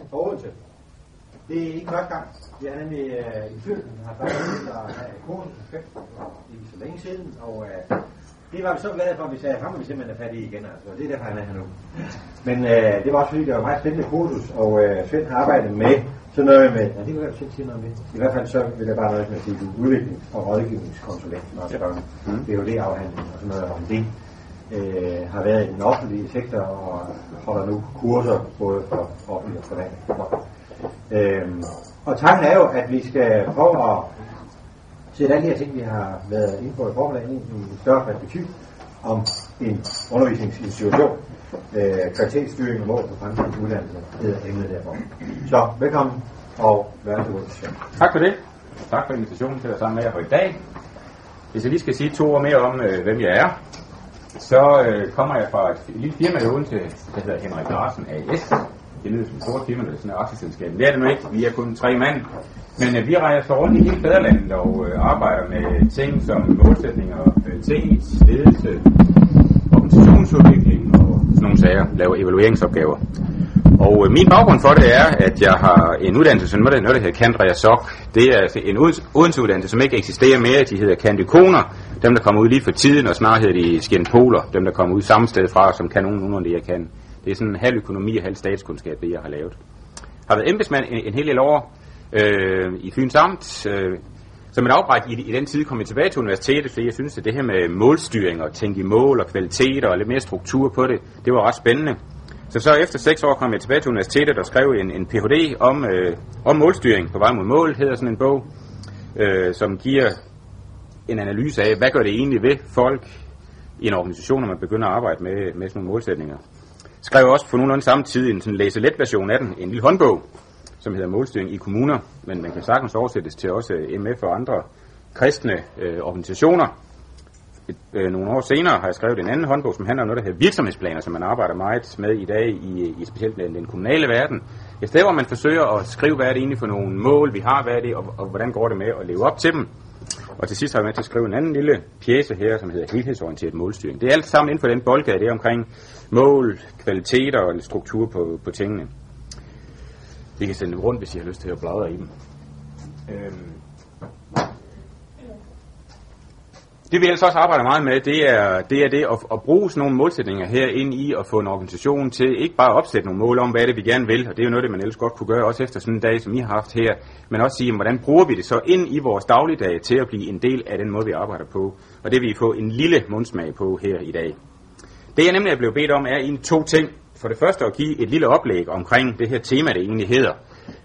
fra Odense. Det er ikke første gang. Det er nemlig i Fyn, har faktisk været kursus ikke så længe siden, og det var vi så glade for, at vi sagde, at ham må vi simpelthen have fat i igen, altså. Det er derfor, han er her nu. Men det var også fordi, det var meget spændende kursus, og Svend har arbejdet med sådan noget med, ja, det kan jeg sige noget med. I hvert fald så vil jeg bare nøjes med at sige, at du er udviklings- og rådgivningskonsulent, når det er VHD-afhandling og sådan noget om det. Har været i den offentlige sektor og holder nu kurser både for offentlige og private. Og tanken er jo, at vi skal prøve at sætte alle de her ting, vi har været inde på i formiddag, i et større perspektiv om en undervisningsinstitution. Kvalitetsstyring og mål for fremtidens uddannelse hedder emnet derfor. Så velkommen og værsgo. Tak for det. Tak for invitationen til at være sammen med jer for i dag. Hvis jeg lige skal sige 2 ord mere om, hvem jeg er, så kommer jeg fra et lille firma i Odense, der hedder Henrik Larsen A/S. Det lyder som et stort firma, det er sådan et aktieselskab. Det er det nu ikke, vi er kun 3 mand. Men vi rejser rundt i hele fædrelandet og arbejder med ting som målsætninger, kvalitet, ledelse, organisationsudvikling og sådan nogle sager, laver evalueringsopgaver. Og min baggrund for det er, at jeg har en uddannelse, som noget der hedder Candrea Soc. Det er en Odense-uddannelse, som ikke eksisterer mere. De hedder Candikoner. Dem, der kommer ud lige for tiden, og snart hedder de Scienpoler. Dem, der kommer ud samme sted fra, som kan nogen af det, jeg kan. Det er sådan halv økonomi og halv statskundskab, det jeg har lavet. Jeg har været embedsmand en hel del år i Fyns Amt. Som et afbræk i den tid kom jeg tilbage til universitetet, fordi jeg synes, at det her med målstyring og tænke i mål og kvalitet og lidt mere struktur på det, det var ret spændende. Så efter 6 år kom jeg tilbage til universitetet og skrev en Ph.D. om målstyring på vej mod mål, hedder sådan en bog, som giver en analyse af, hvad gør det egentlig ved folk i en organisation, når man begynder at arbejde med sådan nogle målsætninger. Skrev også på nogenlunde samme tid en sådan læse-let version af den, en lille håndbog, som hedder Målstyring i kommuner, men man kan sagtens oversættes til også MF og andre kristne organisationer. Nogle år senere har jeg skrevet en anden håndbog, som handler om noget, der hedder virksomhedsplaner, som man arbejder meget med i dag i specielt den kommunale verden. Et sted, hvor man forsøger at skrive, hvad er det egentlig for nogle mål, vi har, hvad er det, og hvordan går det med at leve op til dem. Og til sidst har jeg med til at skrive en anden lille pjece her, som hedder helhedsorienteret målstyring. Det er alt sammen inden for den boldgade, det er omkring mål, kvaliteter og struktur på tingene. Vi kan sende dem rundt, hvis I har lyst til at bladre i dem. Det vi ellers også arbejder meget med, det er det at bruge sådan nogle målsætninger her ind i at få en organisation til ikke bare at opsætte nogle mål om, hvad det vi gerne vil, og det er jo noget, det man ellers godt kunne gøre også efter sådan en dag, som I har haft her, men også sige, hvordan bruger vi det så ind i vores dagligdag til at blive en del af den måde, vi arbejder på, og det vil I få en lille mundsmag på her i dag. Det jeg nemlig er blevet bedt om er egentlig 2 ting. For det første at give et lille oplæg omkring det her tema, det egentlig hedder,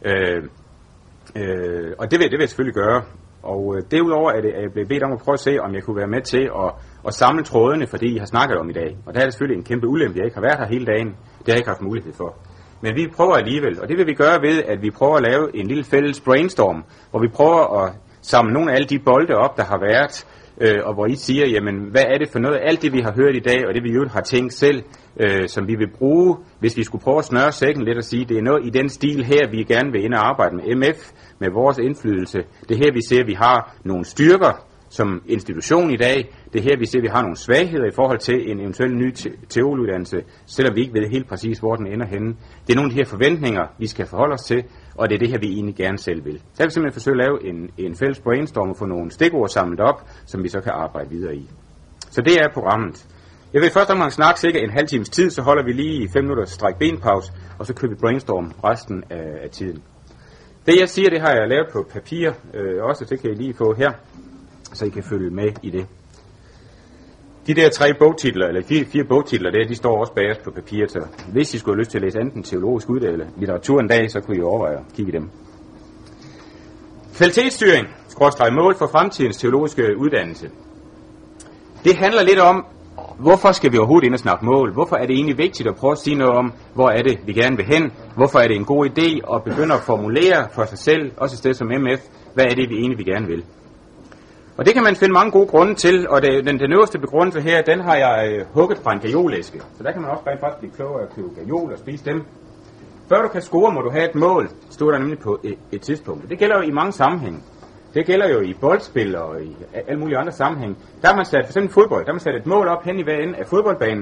og det vil jeg selvfølgelig gøre. Og derudover er jeg blevet bedt om at prøve at se, om jeg kunne være med til at samle trådene for det, I har snakket om i dag. Og der er det selvfølgelig en kæmpe ulempe, jeg ikke har været her hele dagen. Det har jeg ikke haft mulighed for. Men vi prøver alligevel, og det vil vi gøre ved, at vi prøver at lave en lille fælles brainstorm, hvor vi prøver at samle nogle af alle de bolde op, der har været, og hvor I siger, jamen, hvad er det for noget? Alt det, vi har hørt i dag, og det vi jo har tænkt selv, som vi vil bruge, hvis vi skulle prøve at snøre sækken lidt og sige, det er noget i den stil her, vi gerne vil ind og arbejde med MF, med vores indflydelse. Det her, vi ser, at vi har nogle styrker som institution i dag. Det her, vi ser, at vi har nogle svagheder i forhold til en eventuel ny teologuddannelse, selvom vi ikke ved helt præcis, hvor den ender henne. Det er nogle af de her forventninger, vi skal forholde os til, og det er det her, vi egentlig gerne selv vil. Så vil vi simpelthen forsøge at lave en fælles brainstorm og få nogle stikord samlet op, som vi så kan arbejde videre i. Så det er programmet. Jeg vil først omgang snakke cirka en halv times tid, så holder vi lige 5 minutter stræk-benpause, og så kører vi brainstorm resten af tiden. Det jeg siger, det har jeg lavet på papir også, det kan I lige få her, så I kan følge med i det. De der 3 bogtitler, eller 4 bogtitler, de står også bagerst på papiret, så hvis I skulle have lyst til at læse enten teologisk uddannelse eller litteratur en dag, så kunne I overveje at kigge i dem. Kvalitetsstyring, /mål for fremtidens teologiske uddannelse. Det handler lidt om, hvorfor skal vi overhovedet ind og snakke mål? Hvorfor er det egentlig vigtigt at prøve at sige noget om, hvor er det, vi gerne vil hen? Hvorfor er det en god idé at begynde at formulere for sig selv, også et sted som MF, hvad er det, vi egentlig gerne vil? Og det kan man finde mange gode grunde til, og den øverste begrundelse her, den har jeg hugget fra en gajolæske. Så der kan man også rent faktisk blive klogere at købe gajol og spise dem. Før du kan score, må du have et mål, stod der nemlig på et tidspunkt. Det gælder jo i mange sammenhænge. Det gælder jo i boldspil og i alle mulige andre sammenhæng. Der har man sat, for eksempel fodbold, der har man sat et mål op hen i hver ende af fodboldbanen,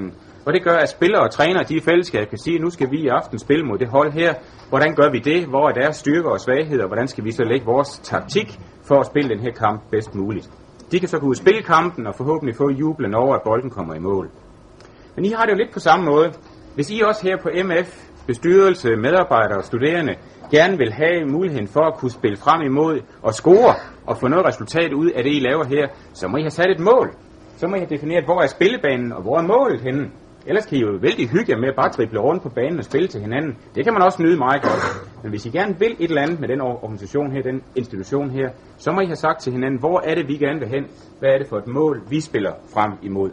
Og det gør, at spillere og trænere, de i fællesskab kan sige, at nu skal vi i aften spille mod det hold her. Hvordan gør vi det? Hvor er deres styrker og svagheder? Hvordan skal vi så lægge vores taktik for at spille den her kamp bedst muligt? De kan så gå ud og spille kampen og forhåbentlig få jublen over, at bolden kommer i mål. Men I har det jo lidt på samme måde. Hvis I også her på MF, bestyrelse, medarbejdere og studerende, gerne vil have muligheden for at kunne spille frem imod og score og få noget resultat ud af det, I laver her, så må I have sat et mål. Så må I have defineret, hvor er spillebanen og hvor er målet henne. Ellers kan I jo vældig hygge jer med at bare drible rundt på banen og spille til hinanden. Det kan man også nyde meget godt. Men hvis I gerne vil et eller andet med den organisation her, den institution her, så må I have sagt til hinanden, hvor er det, vi gerne vil hen? Hvad er det for et mål, vi spiller frem imod?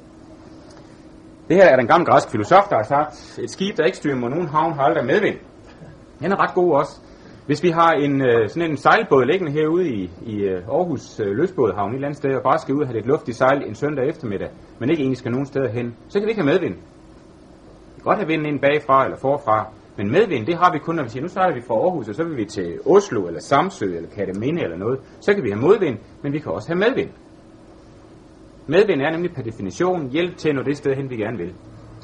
Det her er den gamle græske filosof, der har sagt, et skib, der ikke styrer mod nogen havn, har aldrig medvind. Den er ret god også. Hvis vi har sådan en sejlbåd liggende herude i Aarhus Løsbådhavn et eller andet sted, og bare skal ud og have lidt luftig sejl en søndag eftermiddag, men ikke egentlig skal nogen steder hen, så kan vi ikke have medvind. Vi kan godt have vinden ind bagfra eller forfra, men medvind, det har vi kun, når vi siger, nu sejler vi fra Aarhus, og så vil vi til Oslo eller Samsø eller Kerteminde eller noget. Så kan vi have modvind, men vi kan også have medvind. Medvind er nemlig per definition hjælp til at nå det sted hen, vi gerne vil.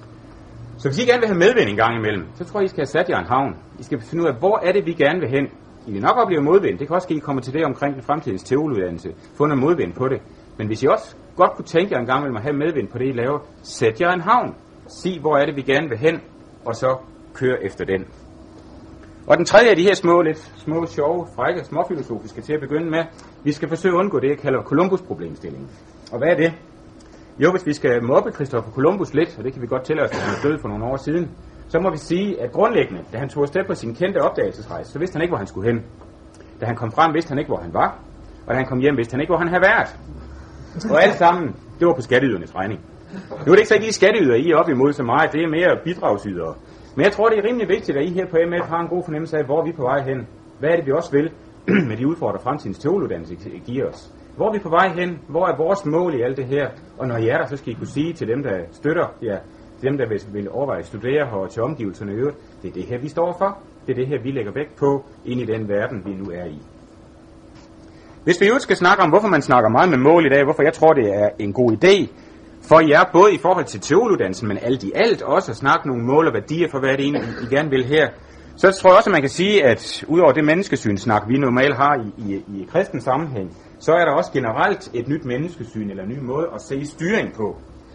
Så hvis I gerne vil have medvind en gang imellem, så tror jeg, I skal have sat jer en havn. I skal finde ud af, hvor er det, vi gerne vil hen. I vil nok opleve modvind. Det kan også ske, I kommer til det omkring den fremtidens teologiuddannelse. Få noget modvind på det. Men hvis I også godt kunne tænke jer en gang imellem at have medvind på det, I laver, sæt jer en havn. Sig, hvor er det, vi gerne vil hen, og så kør efter den. Og den tredje af de her små, sjove, frække, småfilosofiske til at begynde med, vi skal forsøge at undgå det, jeg kalder Columbus-problemstillingen. Og hvad er det? Jo, hvis vi skal mobbe Christopher Columbus lidt, og det kan vi godt tælle os, at han er død for nogle år siden, så må vi sige, at grundlæggende, da han tog afsted på sin kendte opdagelsesrejse, så vidste han ikke, hvor han skulle hen. Da han kom frem, vidste han ikke, hvor han var, og da han kom hjem, vidste han ikke, hvor han havde været. Og alt sammen, det var på skatteydernes regning. Nu er det ikke så ikke I skatteyder, I er op imod så meget, det er mere bidragsydere. Men jeg tror, det er rimelig vigtigt, at I her på MF har en god fornemmelse af, hvor vi er på vej hen. Hvad er det, vi også vil med de udfordringer, fremtidens teologiuddannelse giver os? Hvor er vi på vej hen? Hvor er vores mål i alt det her? Og når I er der, så skal I kunne sige til dem, der støtter jer, dem, der vil overveje at studere her og til omgivelserne i øvrigt, det er det her, vi står for. Det er det her, vi lægger vægt på ind i den verden, vi nu er i. Hvis vi jo skal snakke om, hvorfor man snakker meget med mål i dag, hvorfor jeg tror, det er en god idé for jer, både i forhold til teologiuddannelsen, men alt i alt også at snakke nogle mål og værdier for, hvad det egentlig, I gerne vil her, så tror jeg også, at man kan sige, at udover det menneskesynsnak, vi normalt har i kristen sammenhæng, så er der også generelt et nyt menneskesyn eller en ny måde at se styring på.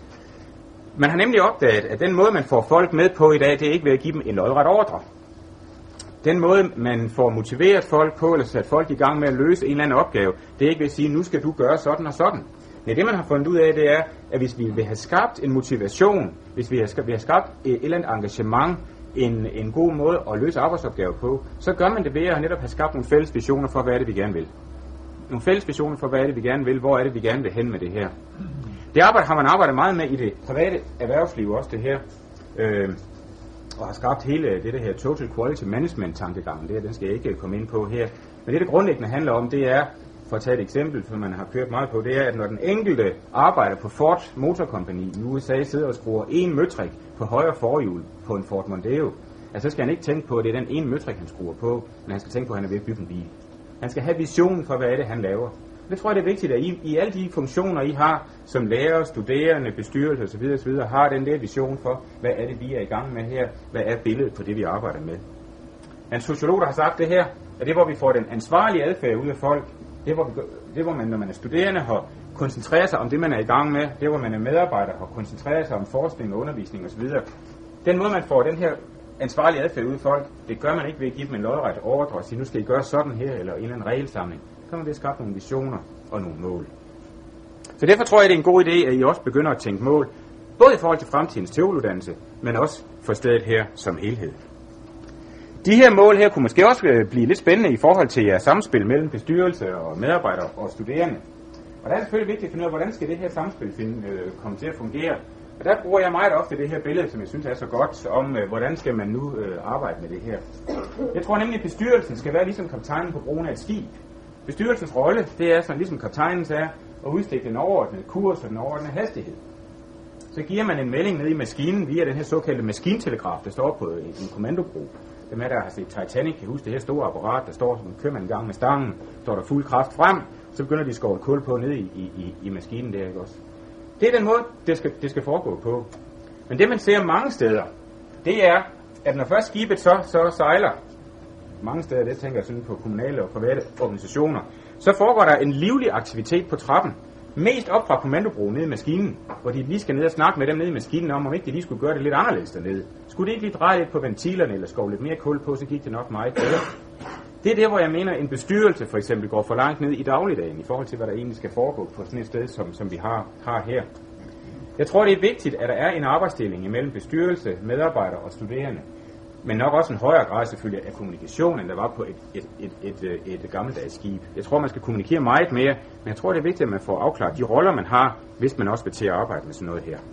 Man har nemlig opdaget, at den måde, man får folk med på i dag, det er ikke ved at give dem en lodret ordre. Den måde, man får motiveret folk på, eller sat folk i gang med at løse en eller anden opgave, det er ikke ved at sige, nu skal du gøre sådan og sådan. Nej, det man har fundet ud af, det er, at hvis vi vil have skabt en motivation, hvis vi har skabt et eller andet engagement, en god måde at løse arbejdsopgaver på, så gør man det ved at netop have skabt nogle fælles visioner for, hvad er det, vi gerne vil. Nogle fælles visioner for, hvad er det, vi gerne vil, hvor er det, vi gerne vil hen med det her. Det arbejde har man arbejdet meget med i det private erhvervsliv også, det her, og har skabt hele det her Total Quality Management-tankegangen. Det her, den skal jeg ikke komme ind på her. Men det grundlæggende handler om, det er, for at tage et eksempel, som man har kørt meget på, det er, at når den enkelte arbejder på Ford Motor Company i USA sidder og skruer en møtrik på højre forhjul på en Ford Mondeo, altså så skal han ikke tænke på, at det er den ene møtrik, han skruer på, men han skal tænke på, at han er ved at bygge en bil. Han skal have visionen for, hvad er det, han laver. Det tror jeg, det er vigtigt, at I alle de funktioner, I har som lærer, studerende, bestyrelse osv., har den der vision for, hvad er det, vi er i gang med her, hvad er billedet på det, vi arbejder med. En sociolog, der har sagt det her, at det, hvor vi får den ansvarlige adfærd ud af folk, det hvor man, når man er studerende, har koncentreret sig om det, man er i gang med, det hvor man er medarbejder, har koncentreret sig om forskning og undervisning osv. Den måde, man får den her ansvarlige adfærd ud af folk, det gør man ikke ved at give dem en lodret ordre og sige, nu skal I gøre sådan her, eller en eller anden regelsamling. Så kan man ved at skabe nogle visioner og nogle mål. Så derfor tror jeg, det er en god idé, at I også begynder at tænke mål, både i forhold til fremtidens teologiuddannelse, men også for stedet her som helhed. De her mål her kunne måske også blive lidt spændende i forhold til jeres samspil mellem bestyrelse og medarbejdere og studerende. Og der er selvfølgelig vigtigt at finde ud af, hvordan skal det her samspil komme til at fungere. Og der bruger jeg meget ofte det her billede, som jeg synes er så godt, om hvordan skal man nu arbejde med det her. Jeg tror nemlig, at bestyrelsen skal være ligesom kaptajnen på broen af et skib. Bestyrelsens rolle, det er sådan ligesom kaptajnens er, at udstikke den overordnede kurs og den overordnede hastighed. Så giver man en melding ned i maskinen via den her såkaldte maskintelegraf, der står på en kommandobro. Dem der har set Titanic, kan huske det her store apparat, der står, som kører man en gang med stangen, står der fuld kraft frem, så begynder de at skåre kul på ned i maskinen der, ikke også? Det er den måde, det skal foregå på. Men det man ser mange steder, det er, at når først skibet så sejler, mange steder, det tænker jeg sådan på kommunale og private organisationer, så foregår der en livlig aktivitet på trappen. Mest op fra kommandobroen nede i maskinen, hvor de lige skal ned og snakke med dem nede i maskinen om ikke de lige skulle gøre det lidt anderledes dernede. Skulle de ikke lige dreje lidt på ventilerne eller skove lidt mere kul på, så gik det nok meget bedre. Det er der, hvor jeg mener, en bestyrelse for eksempel går for langt ned i dagligdagen i forhold til, hvad der egentlig skal foregå på sådan et sted, som vi har her. Jeg tror, det er vigtigt, at der er en arbejdsdeling imellem bestyrelse, medarbejdere og studerende. Men nok også en højere grad selvfølgelig af kommunikation, end der var på et gammeldags skib. Jeg tror, man skal kommunikere meget mere, men jeg tror, det er vigtigt, at man får afklaret de roller, man har, hvis man også vil til at arbejde med sådan noget her.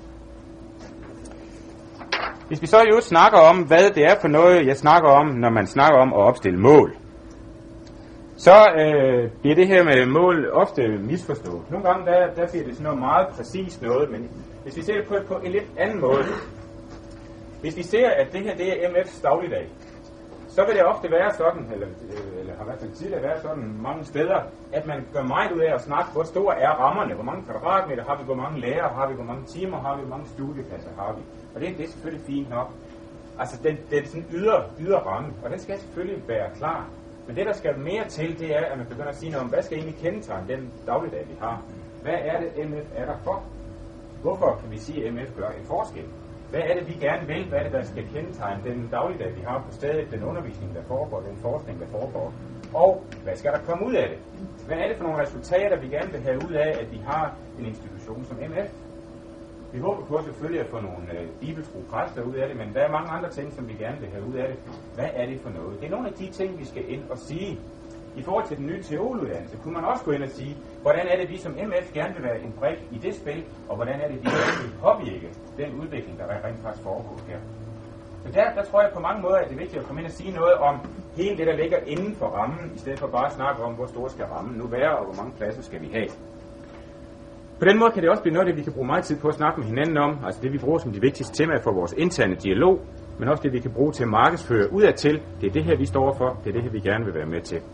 Hvis vi så i øvrigt snakker om, hvad det er for noget, jeg snakker om, når man snakker om at opstille mål, så bliver det her med mål ofte misforstået. Nogle gange der bliver det sådan noget meget præcist noget, men hvis vi ser det på en lidt anden måde, hvis vi ser, at det her det er MF's dagligdag, så vil det ofte være sådan, eller har i hvert fald tidligere været sådan mange steder, at man gør meget ud af at snakke, hvor store er rammerne, hvor mange kvadratmeter har vi, hvor mange lærere har vi, hvor mange timer har vi, hvor mange studiepladser har vi. Og det er selvfølgelig fint nok. Altså, det er sådan en ydre ramme, og den skal selvfølgelig være klar. Men det, der skal mere til, det er, at man begynder at sige noget om, hvad skal egentlig kendetegne den dagligdag, vi har? Hvad er det, MF er der for? Hvorfor kan vi sige, at MF gør en forskel? Hvad er det, vi gerne vil? Hvad er det, der skal kendetegne den dagligdag, vi har på stedet, den undervisning, der foregår, den forskning, der foregår? Og hvad skal der komme ud af det? Hvad er det for nogle resultater, vi gerne vil have ud af, at vi har en institution som MF? Vi håber på selvfølgelig at få nogle bibeltro præster ud af det, men der er mange andre ting, som vi gerne vil have ud af det. Hvad er det for noget? Det er nogle af de ting, vi skal ind og sige. I forhold til den nye teologuddannelse kunne man også gå ind og sige, hvordan er det, vi som MF gerne vil være en brik i det spil, og hvordan er det, vi gerne vil påvirke den udvikling, der rent faktisk foregår her. Så der tror jeg på mange måder, at det er vigtigt at komme ind og sige noget om hele det, der ligger inden for rammen, i stedet for bare at snakke om, hvor stor skal rammen nu være, og hvor mange pladser skal vi have. På den måde kan det også blive noget, det vi kan bruge meget tid på at snakke med hinanden om, altså det vi bruger som de vigtigste temaer for vores interne dialog, men også det vi kan bruge til at markedsføre udadtil. Det er det her, vi står for, det er det her, vi gerne vil være med til.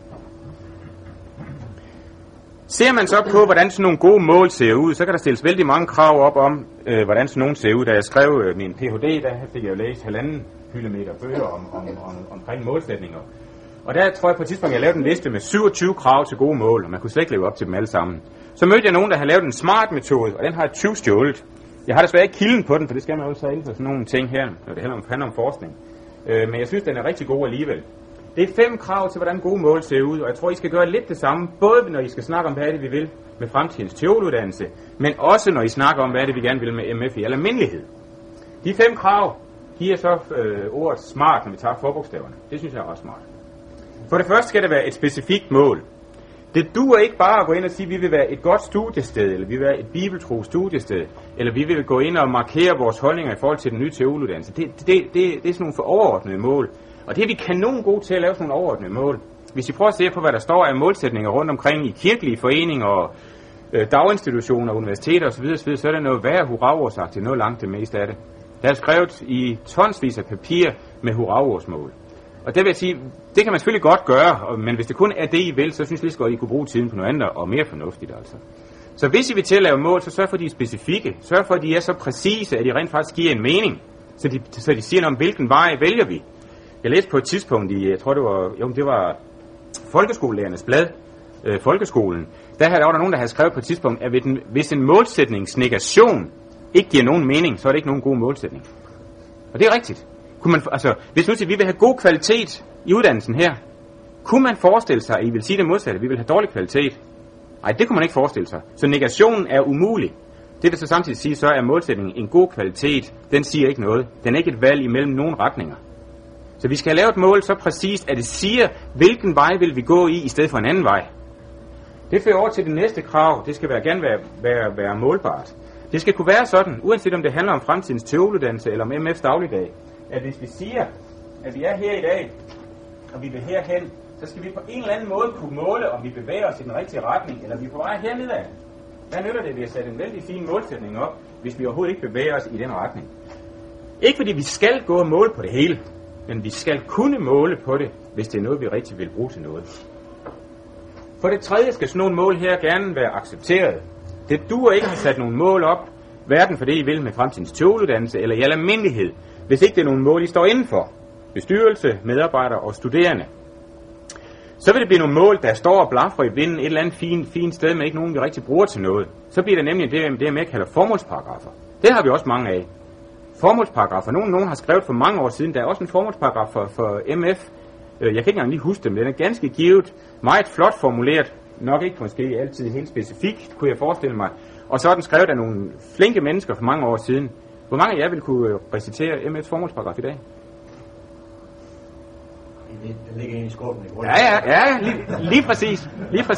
Ser man så på, hvordan sådan nogle gode mål ser ud, så kan der stilles vældig mange krav op om, hvordan sådan nogle ser ud. Da jeg skrev min Ph.D., der fik jeg jo læst 1,5 hyldemeter bøger omkring målsætninger. Og der tror jeg på et tidspunkt, jeg lavede en liste med 27 krav til gode mål, og man kunne slet ikke leve op til dem alle sammen. Så mødte jeg nogen, der havde lavet en smart metode, og den har jeg 20 stjålet. Jeg har desværre ikke kilden på den, for det skal man jo så inden for sådan nogle ting her, når det handler om forskning. Men jeg synes, den er rigtig god alligevel. Det er 5 krav til, hvordan gode mål ser ud, og jeg tror, I skal gøre lidt det samme, både når I skal snakke om, hvad er det, vi vil med fremtidens teologuddannelse, men også når I snakker om, hvad er det, vi gerne vil med MF i al almindelighed. De 5 krav giver så ordet smart, når vi tager forbogstaverne. Det synes jeg er også smart. For det første skal det være et specifikt mål. Det duer ikke bare at gå ind og sige, at vi vil være et godt studiested, eller vi vil være et bibeltro studiested, eller vi vil gå ind og markere vores holdninger i forhold til den nye teologuddannelse. Det er sådan nogle for overordnede mål. Og det er vi kanon gode til at lave sådan nogle overordnede mål. Hvis I prøver at se på, hvad der står af målsætninger rundt omkring i kirkelige foreninger og daginstitutioner, universiteter osv., så er det noget værd hurraordsagtigt, noget langt det meste af det. Der er skrevet i tonsvis af papir med hurraordsmål. Og det vil jeg sige, det kan man selvfølgelig godt gøre, men hvis det kun er det, I vil, så synes jeg lige godt, I kunne bruge tiden på noget andet og mere fornuftigt altså. Så hvis I vil til at lave mål, så sørg for, at de er specifikke. Sørg for, at de er så præcise, at de rent faktisk giver en mening. Så de siger noget om, hvilken vej vælger vi. Jeg læste på et tidspunkt i, jeg tror det var Folkeskolelærernes blad, Folkeskolen. Der var der nogen, der havde skrevet på et tidspunkt, at hvis en målsætningsnegation ikke giver nogen mening, så er det ikke nogen god målsætning. Og det er rigtigt. Hvis nu siger, vi vil have god kvalitet i uddannelsen her, kunne man forestille sig, at I vil sige det modsatte, at vi vil have dårlig kvalitet? Nej, det kunne man ikke forestille sig. Så negationen er umulig. Det vil så samtidig sige, så er målsætningen en god kvalitet. Den siger ikke noget. Den er ikke et valg imellem nogen retninger. Så vi skal have lavet et mål så præcist, at det siger, hvilken vej vil vi gå i stedet for en anden vej. Det fører over til det næste krav. Det skal gerne være målbart. Det skal kunne være sådan, uanset om det handler om fremtidens teologuddannelse eller om MF's dagligdag, at hvis vi siger, at vi er her i dag, og vi vil herhen, så skal vi på en eller anden måde kunne måle, om vi bevæger os i den rigtige retning, eller vi er på vej herned af. Hvad nytter det, at vi har sat en vældig fin målsætning op, hvis vi overhovedet ikke bevæger os i den retning? Ikke fordi vi skal gå og måle på det hele, men vi skal kunne måle på det, hvis det er noget, vi rigtig vil bruge til noget. For det tredje skal sådan nogle mål her gerne være accepteret. Det duer ikke at have sat nogle mål op, hverken for det, I vil med fremtidens teologiuddannelse eller i al almindelighed, hvis ikke det er nogle mål, I står indenfor. Bestyrelse, medarbejdere og studerende. Så vil det blive nogle mål, der står og blaffer i vinden et eller andet fint sted, men ikke nogen, vi rigtig bruger til noget. Så bliver det nemlig det jeg mere kalder formålsparagrafer. Det har vi også mange af. Formålsparagrafer. Nogen har skrevet for mange år siden. Der er også en formålsparagraf for MF. Jeg kan ikke engang lige huske det, men den er ganske givet. Meget flot formuleret. Nok ikke måske altid helt specifikt, kunne jeg forestille mig. Og så er den skrevet af nogle flinke mennesker for mange år siden. Hvor mange af jer vil kunne recitere MF's formålsparagraf i dag? Den ligger inde i skuffen. Ja, lige præcis.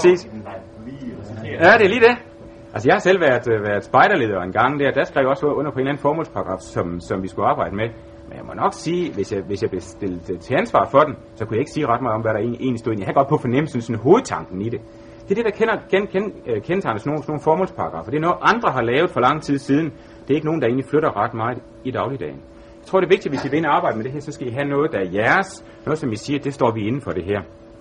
Ja, det er lige det. Altså, jeg har selv været spejderleder en gang der skrev jeg også under på en eller anden formålsparagraf, som vi skulle arbejde med. Men jeg må nok sige, hvis jeg blev stillet til ansvar for den, så kunne jeg ikke sige ret meget om, hvad der egentlig stod ind. Jeg har godt på fornemmelsen sådan hovedtanken i det. Det er det, der kendetegner sådan nogle formålsparagrafer. Det er noget, andre har lavet for lang tid siden. Det er ikke nogen, der egentlig flytter ret meget i dagligdagen. Jeg tror, det er vigtigt, hvis I vil ind og arbejde med det her, så skal I have noget, der er jeres. Noget, som I siger, det står vi inden for det her.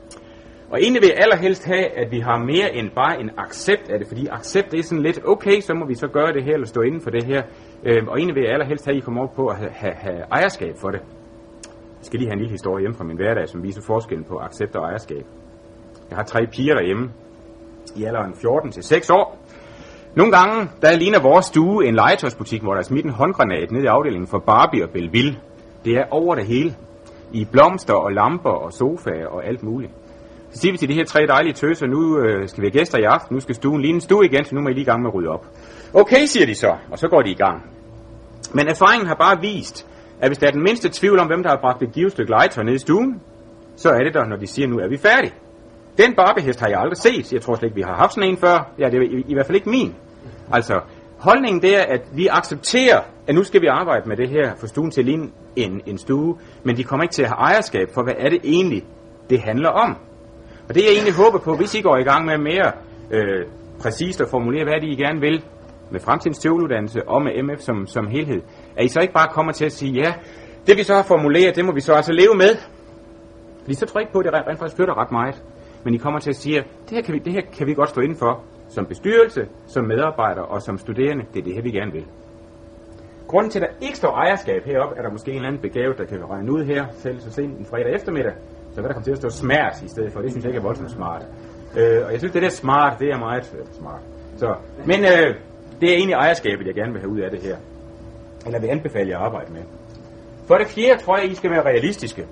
Og egentlig vil jeg allerhelst have, at vi har mere end bare en accept af det, fordi accept det er sådan lidt, okay, så må vi så gøre det her, eller stå inden for det her. Og egentlig vil jeg allerhelst have, at I kommer op på at have ejerskab for det. Jeg skal lige have en lille historie hjemme fra min hverdag, som viser forskellen på accept og ejerskab. Jeg har 3 piger derhjemme, i alderen 14 til 6 år. Nogle gange, der ligner vores stue en legetøjsbutik, hvor der er smidt en håndgranat ned i afdelingen for Barbie og Belleville. Det er over det hele. I blomster og lamper og sofaer og alt muligt. Så siger vi til de her 3 dejlige tøser, nu skal vi have gæster i aften, nu skal stuen ligne en stue igen, så nu må I lige i gang med at rydde op. Okay, siger de så, og så går de i gang. Men erfaringen har bare vist, at hvis der er den mindste tvivl om, hvem der har bragt et givet stykke legetøj ned i stuen, så er det der, når de siger, nu er vi færdige. Den Barbie-hest har jeg aldrig set. Jeg tror slet ikke, vi har haft sådan en før. Ja, det er i hvert fald ikke min. Altså, holdningen det er, at vi accepterer, at nu skal vi arbejde med det her, for stuen til at ligne en stue, men de kommer ikke til at have ejerskab for, hvad er det egentlig, det handler om. Og det jeg egentlig håber på, hvis I går i gang med mere præcist at formulere, hvad det I gerne vil med fremtidens teologiuddannelse og med MF som helhed, at I så ikke bare kommer til at sige, ja, det vi så har formuleret, det må vi så altså leve med. Fordi så tror jeg ikke på, at det rent faktisk flytter ret meget. Men I kommer til at sige, det her kan vi godt stå indenfor som bestyrelse, som medarbejder og som studerende. Det er det her, vi gerne vil. Grunden til, at der ikke står ejerskab heroppe, er der måske en eller anden begavet, der kan regne ud her, selv så sent en fredag eftermiddag. Så hvad der kommer til at stå smart i stedet for, det synes jeg ikke er voldsomt smart. Og jeg synes, det der smart, det er meget smart. Så, men det er egentlig ejerskabet, jeg gerne vil have ud af det her. Eller vil anbefale jer at arbejde med. For det fjerde tror jeg, I skal være realistiske.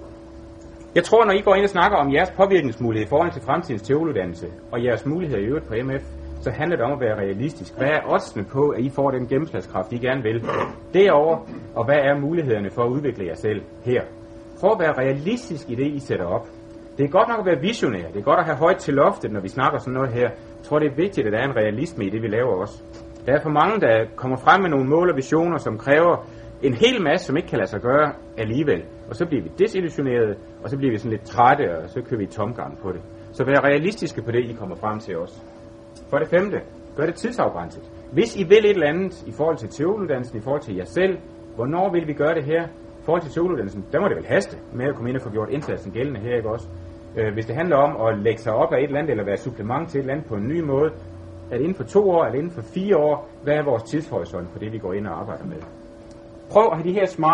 Jeg tror, når I går ind og snakker om jeres påvirkningsmulighed i forhold til fremtidens teologiuddannelse, og jeres muligheder i øvrigt på MF, så handler det om at være realistisk. Hvad er oddsene på, at I får den gennemslagskraft, I gerne vil derovre, og hvad er mulighederne for at udvikle jer selv her? Prøv at være realistisk i det, I sætter op. Det er godt nok at være visionær. Det er godt at have højt til loftet, når vi snakker sådan noget her. Jeg tror, det er vigtigt, at der er en realisme i det, vi laver også. Der er for mange, der kommer frem med nogle mål og visioner, som kræver en hel masse, som ikke kan lade sig gøre alligevel. Og så bliver vi desillusionerede, og så bliver vi sådan lidt trætte, og så kører vi i tomgang på det. Så vær realistiske på det, I kommer frem til os. For det femte, gør det tidsafgrænset. Hvis I vil et eller andet i forhold til teologiuddannelsen, i forhold til jer selv, hvornår vil vi gøre det her? I forhold til teologiuddannelsen, der må det vel haste med at komme ind og få gjort indsatsen gældende her, ikke også? Hvis det handler om at lægge sig op af et eller andet, eller være supplement til et eller andet på en ny måde, er det inden for 2 år, eller inden for 4 år, hvad er vores tidshorisont på det, vi går ind og arbejder med? Prøv at have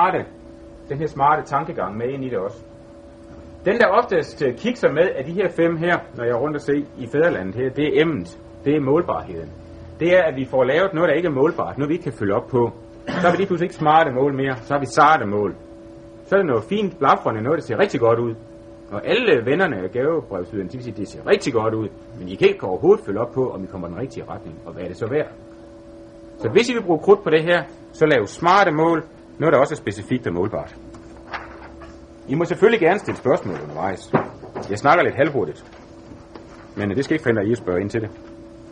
den her smarte tankegang med ind i det også. Den, der oftest kigger med af de her 5 her, når jeg er rundt og se i fædrelandet her, det er emnet. Det er målbarheden. Det er, at vi får lavet noget, der ikke er målbart, noget vi ikke kan følge op på. Så har vi lige pludselig ikke smarte mål mere, så har vi sarte mål. Så er det noget fint blafrende, noget der ser rigtig godt ud. Og alle vennerne af gavebrevsyderne, de vil sige, det ser rigtig godt ud, men I kan ikke overhovedet følge op på, om I kommer i den rigtige retning, og hvad er det så værd? Så hvis I vil bruge krudt på det her, så lav smarte mål, noget der også er specifikt og målbart. I må selvfølgelig gerne stille spørgsmål undervejs. Jeg snakker lidt halvhurtigt, men det skal ikke forhindre, at I spørger ind til det.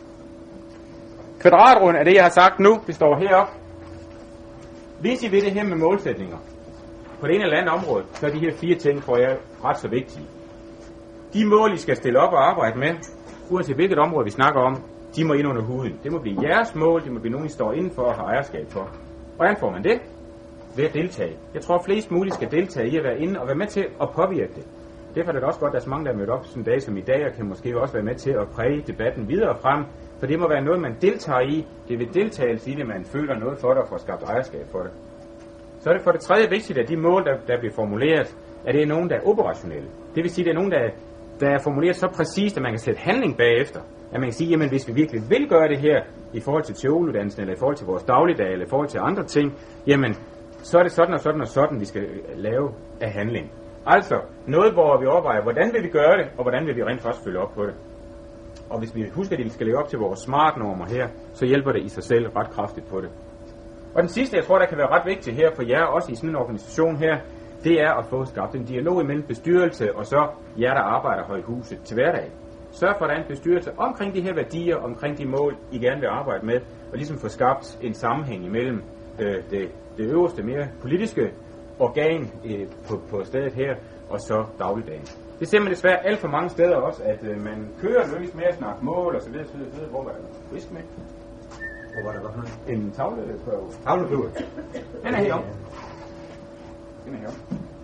Kvadratrund er det, jeg har sagt nu, det står heroppe. Hvis I vil det her med målsætninger, på det ene eller andet område, så er de her 4 ting, tror jeg, ret så vigtige. De mål, I skal stille op og arbejde med, uanset hvilket område vi snakker om, de må ind under huden. Det må blive jeres mål, det må blive nogen, I står indenfor og har ejerskab for. Hvordan får man det? Ved at deltage. Jeg tror, flest muligt skal deltage i at være inde og være med til at påvirke det. Derfor er det også godt, at der er så mange, der er mødt op sådan en dag som i dag, og kan måske også være med til at præge debatten videre frem, for det må være noget, man deltager i. Det er ved deltagelse i det, man føler noget for det og får skabt ejerskab for det. Så er det for det tredje vigtigt, at de mål, der bliver formuleret, at det er nogen, der er operationelle. Det vil sige, at det er nogen, der er formuleret så præcist, at man kan sætte handling bagefter. At man kan sige, jamen hvis vi virkelig vil gøre det her i forhold til teologuddannelsen, eller i forhold til vores dagligdag, eller i forhold til andre ting, jamen så er det sådan og sådan og sådan, vi skal lave af handling. Altså noget, hvor vi overvejer, hvordan vil vi gøre det, og hvordan vil vi rent faktisk følge op på det. Og hvis vi husker, at vi skal leve op til vores smart-normer her, så hjælper det i sig selv ret kraftigt på det. Og den sidste, jeg tror, der kan være ret vigtigt her for jer, også i sådan en organisation her, det er at få skabt en dialog imellem bestyrelse og så jer, der arbejder her i huset til hverdag. Sørg for, at der er en bestyrelse omkring de her værdier, omkring de mål, I gerne vil arbejde med, og ligesom få skabt en sammenhæng imellem det øverste, mere politiske organ på stedet her, og så dagligdagen. Det ser man desværre alt for mange steder også, at man kører løs med at snakke mål og så videre, hvor var der fisk med? Hvor var der godt noget? En tavleprøve. Tavleprøve. Den er heroppe. Den er heroppe.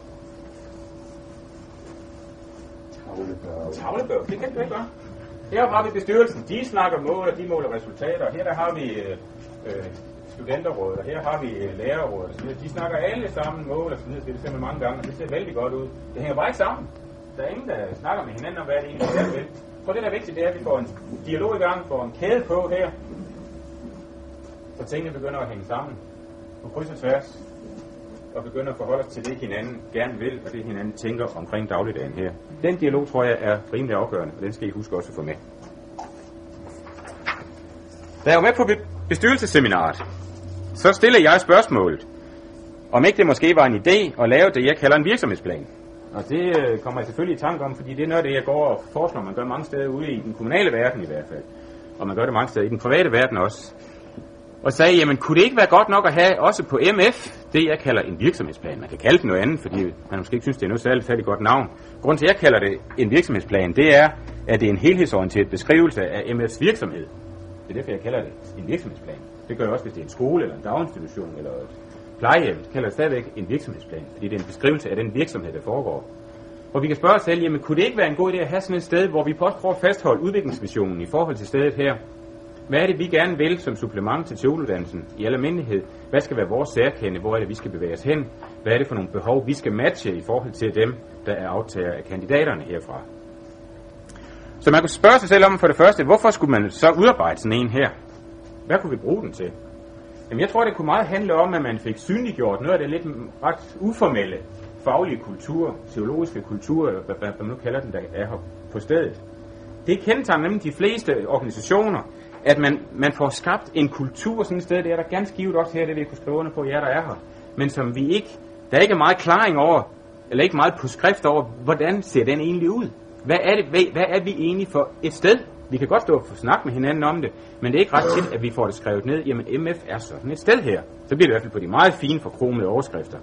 Tavleprøve, det kan du ikke gøre. Her har vi bestyrelsen, de snakker mål, og de måler resultater. Her der har vi studenterrådet, og her har vi lærerrådet og så videre. De snakker alle sammen mål og så videre, det ser man mange gange, og det ser vældig godt ud. Det hænger bare ikke sammen. Der er ingen, der snakker med hinanden om, hvad det egentlig er vel. For det der er vigtigt, det er, at vi får en dialog i gang, får en kæde på her, så tingene begynder at hænge sammen på kryds og tværs, og begynder at forholde os til det, hinanden gerne vil, og det hinanden tænker omkring dagligdagen her. Den dialog, tror jeg, er rimelig afgørende, og den skal I huske også at få med. Da jeg var med på bestyrelsesseminaret, så stiller jeg spørgsmålet, om ikke det måske var en idé at lave det, jeg kalder en virksomhedsplan. Og det kommer jeg selvfølgelig i tanke om, fordi det er noget af det, jeg går og foreslår, man gør mange steder ude i den kommunale verden i hvert fald. Og man gør det mange steder i den private verden også. Og sagde, jamen kunne det ikke være godt nok at have også på MF, det jeg kalder en virksomhedsplan. Man kan kalde det noget andet, fordi man måske ikke synes, det er noget særligt godt navn. Grunden til, at jeg kalder det en virksomhedsplan, det er, at det er en helhedsorienteret beskrivelse af MF's virksomhed. Det er derfor, jeg kalder det en virksomhedsplan. Det gør jeg også, hvis det er en skole, eller en daginstitution, eller et plejehjem. Det kalder det stadigvæk en virksomhedsplan, fordi det er en beskrivelse af den virksomhed, der foregår. Og vi kan spørge os selv, jamen kunne det ikke være en god idé at have sådan et sted, hvor vi også prøver at fastholde udviklingsvisionen i forhold til stedet her? Hvad er det, vi gerne vil som supplement til teologuddannelsen i al almindelighed? Hvad skal være vores særkende? Hvor er det, vi skal bevæge os hen? Hvad er det for nogle behov, vi skal matche i forhold til dem, der er aftager af kandidaterne herfra? Så man kunne spørge sig selv om for det første, hvorfor skulle man så udarbejde sådan en her? Hvad kunne vi bruge den til? Jamen jeg tror, det kunne meget handle om, at man fik synliggjort noget af det lidt ret uformelle faglige kultur, teologiske kultur, eller hvad man nu kalder den, der er her på stedet. Det kendetegner nemlig de fleste organisationer, at man får skabt en kultur sådan et sted, det er der ganske givet også her, det vil jeg kunne skrive under på jer, der er her, men som der ikke er meget klaring over, eller ikke meget på skrift over, hvordan ser den egentlig ud? Hvad er vi egentlig for et sted? Vi kan godt stå og snakke med hinanden om det, men det er ikke ret tit, at vi får det skrevet ned, jamen MF er sådan et sted her. Så bliver det i hvert fald på de meget fine forkromede overskrifter.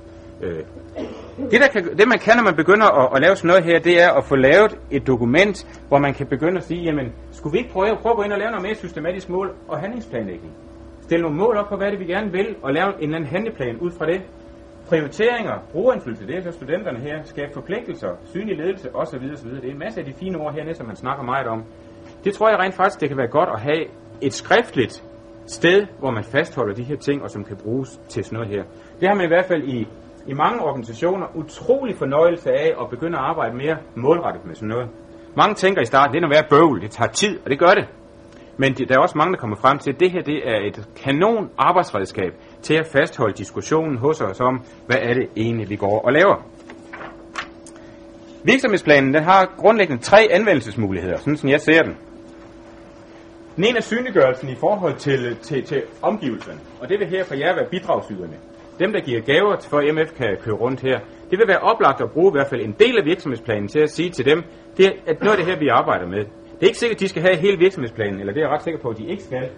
Det man kan, når man begynder at lave sådan noget her, det er at få lavet et dokument, hvor man kan begynde at sige, jamen, skulle vi ikke prøve at gå ind og lave noget mere systematisk mål og handlingsplanlægning? Stille nogle mål op på, hvad det vi gerne vil, og lave en eller anden handleplan ud fra det. Prioriteringer, brugerindflydelse, det er så studenterne her, skabe forpligtelser, synlig ledelse osv. osv. Det er en masse af de fine ord hernede, som man snakker meget om. Det tror jeg rent faktisk, det kan være godt at have et skriftligt sted, hvor man fastholder de her ting, og som kan bruges til sådan noget her. Det har man i hvert fald i mange organisationer utrolig fornøjelse af at begynde at arbejde mere målrettet med sådan noget. Mange tænker i starten, det er noget værd bøvl, det tager tid, og det gør det. Men der er også mange, der kommer frem til, at det her det er et kanon arbejdsredskab til at fastholde diskussionen hos os om, hvad er det egentlig, vi går og laver. Virksomhedsplanen den har grundlæggende 3 anvendelsesmuligheder, sådan som jeg ser den. Den ene er synliggørelsen i forhold til omgivelserne, og det vil her for jer være bidragsyderne. Dem, der giver gaver for at MF kan køre rundt her, det vil være oplagt at bruge i hvert fald en del af virksomhedsplanen til at sige til dem, det er, at noget af det her, vi arbejder med. Det er ikke sikkert, at de skal have hele virksomhedsplanen, eller det er jeg ret sikker på, at de ikke skal.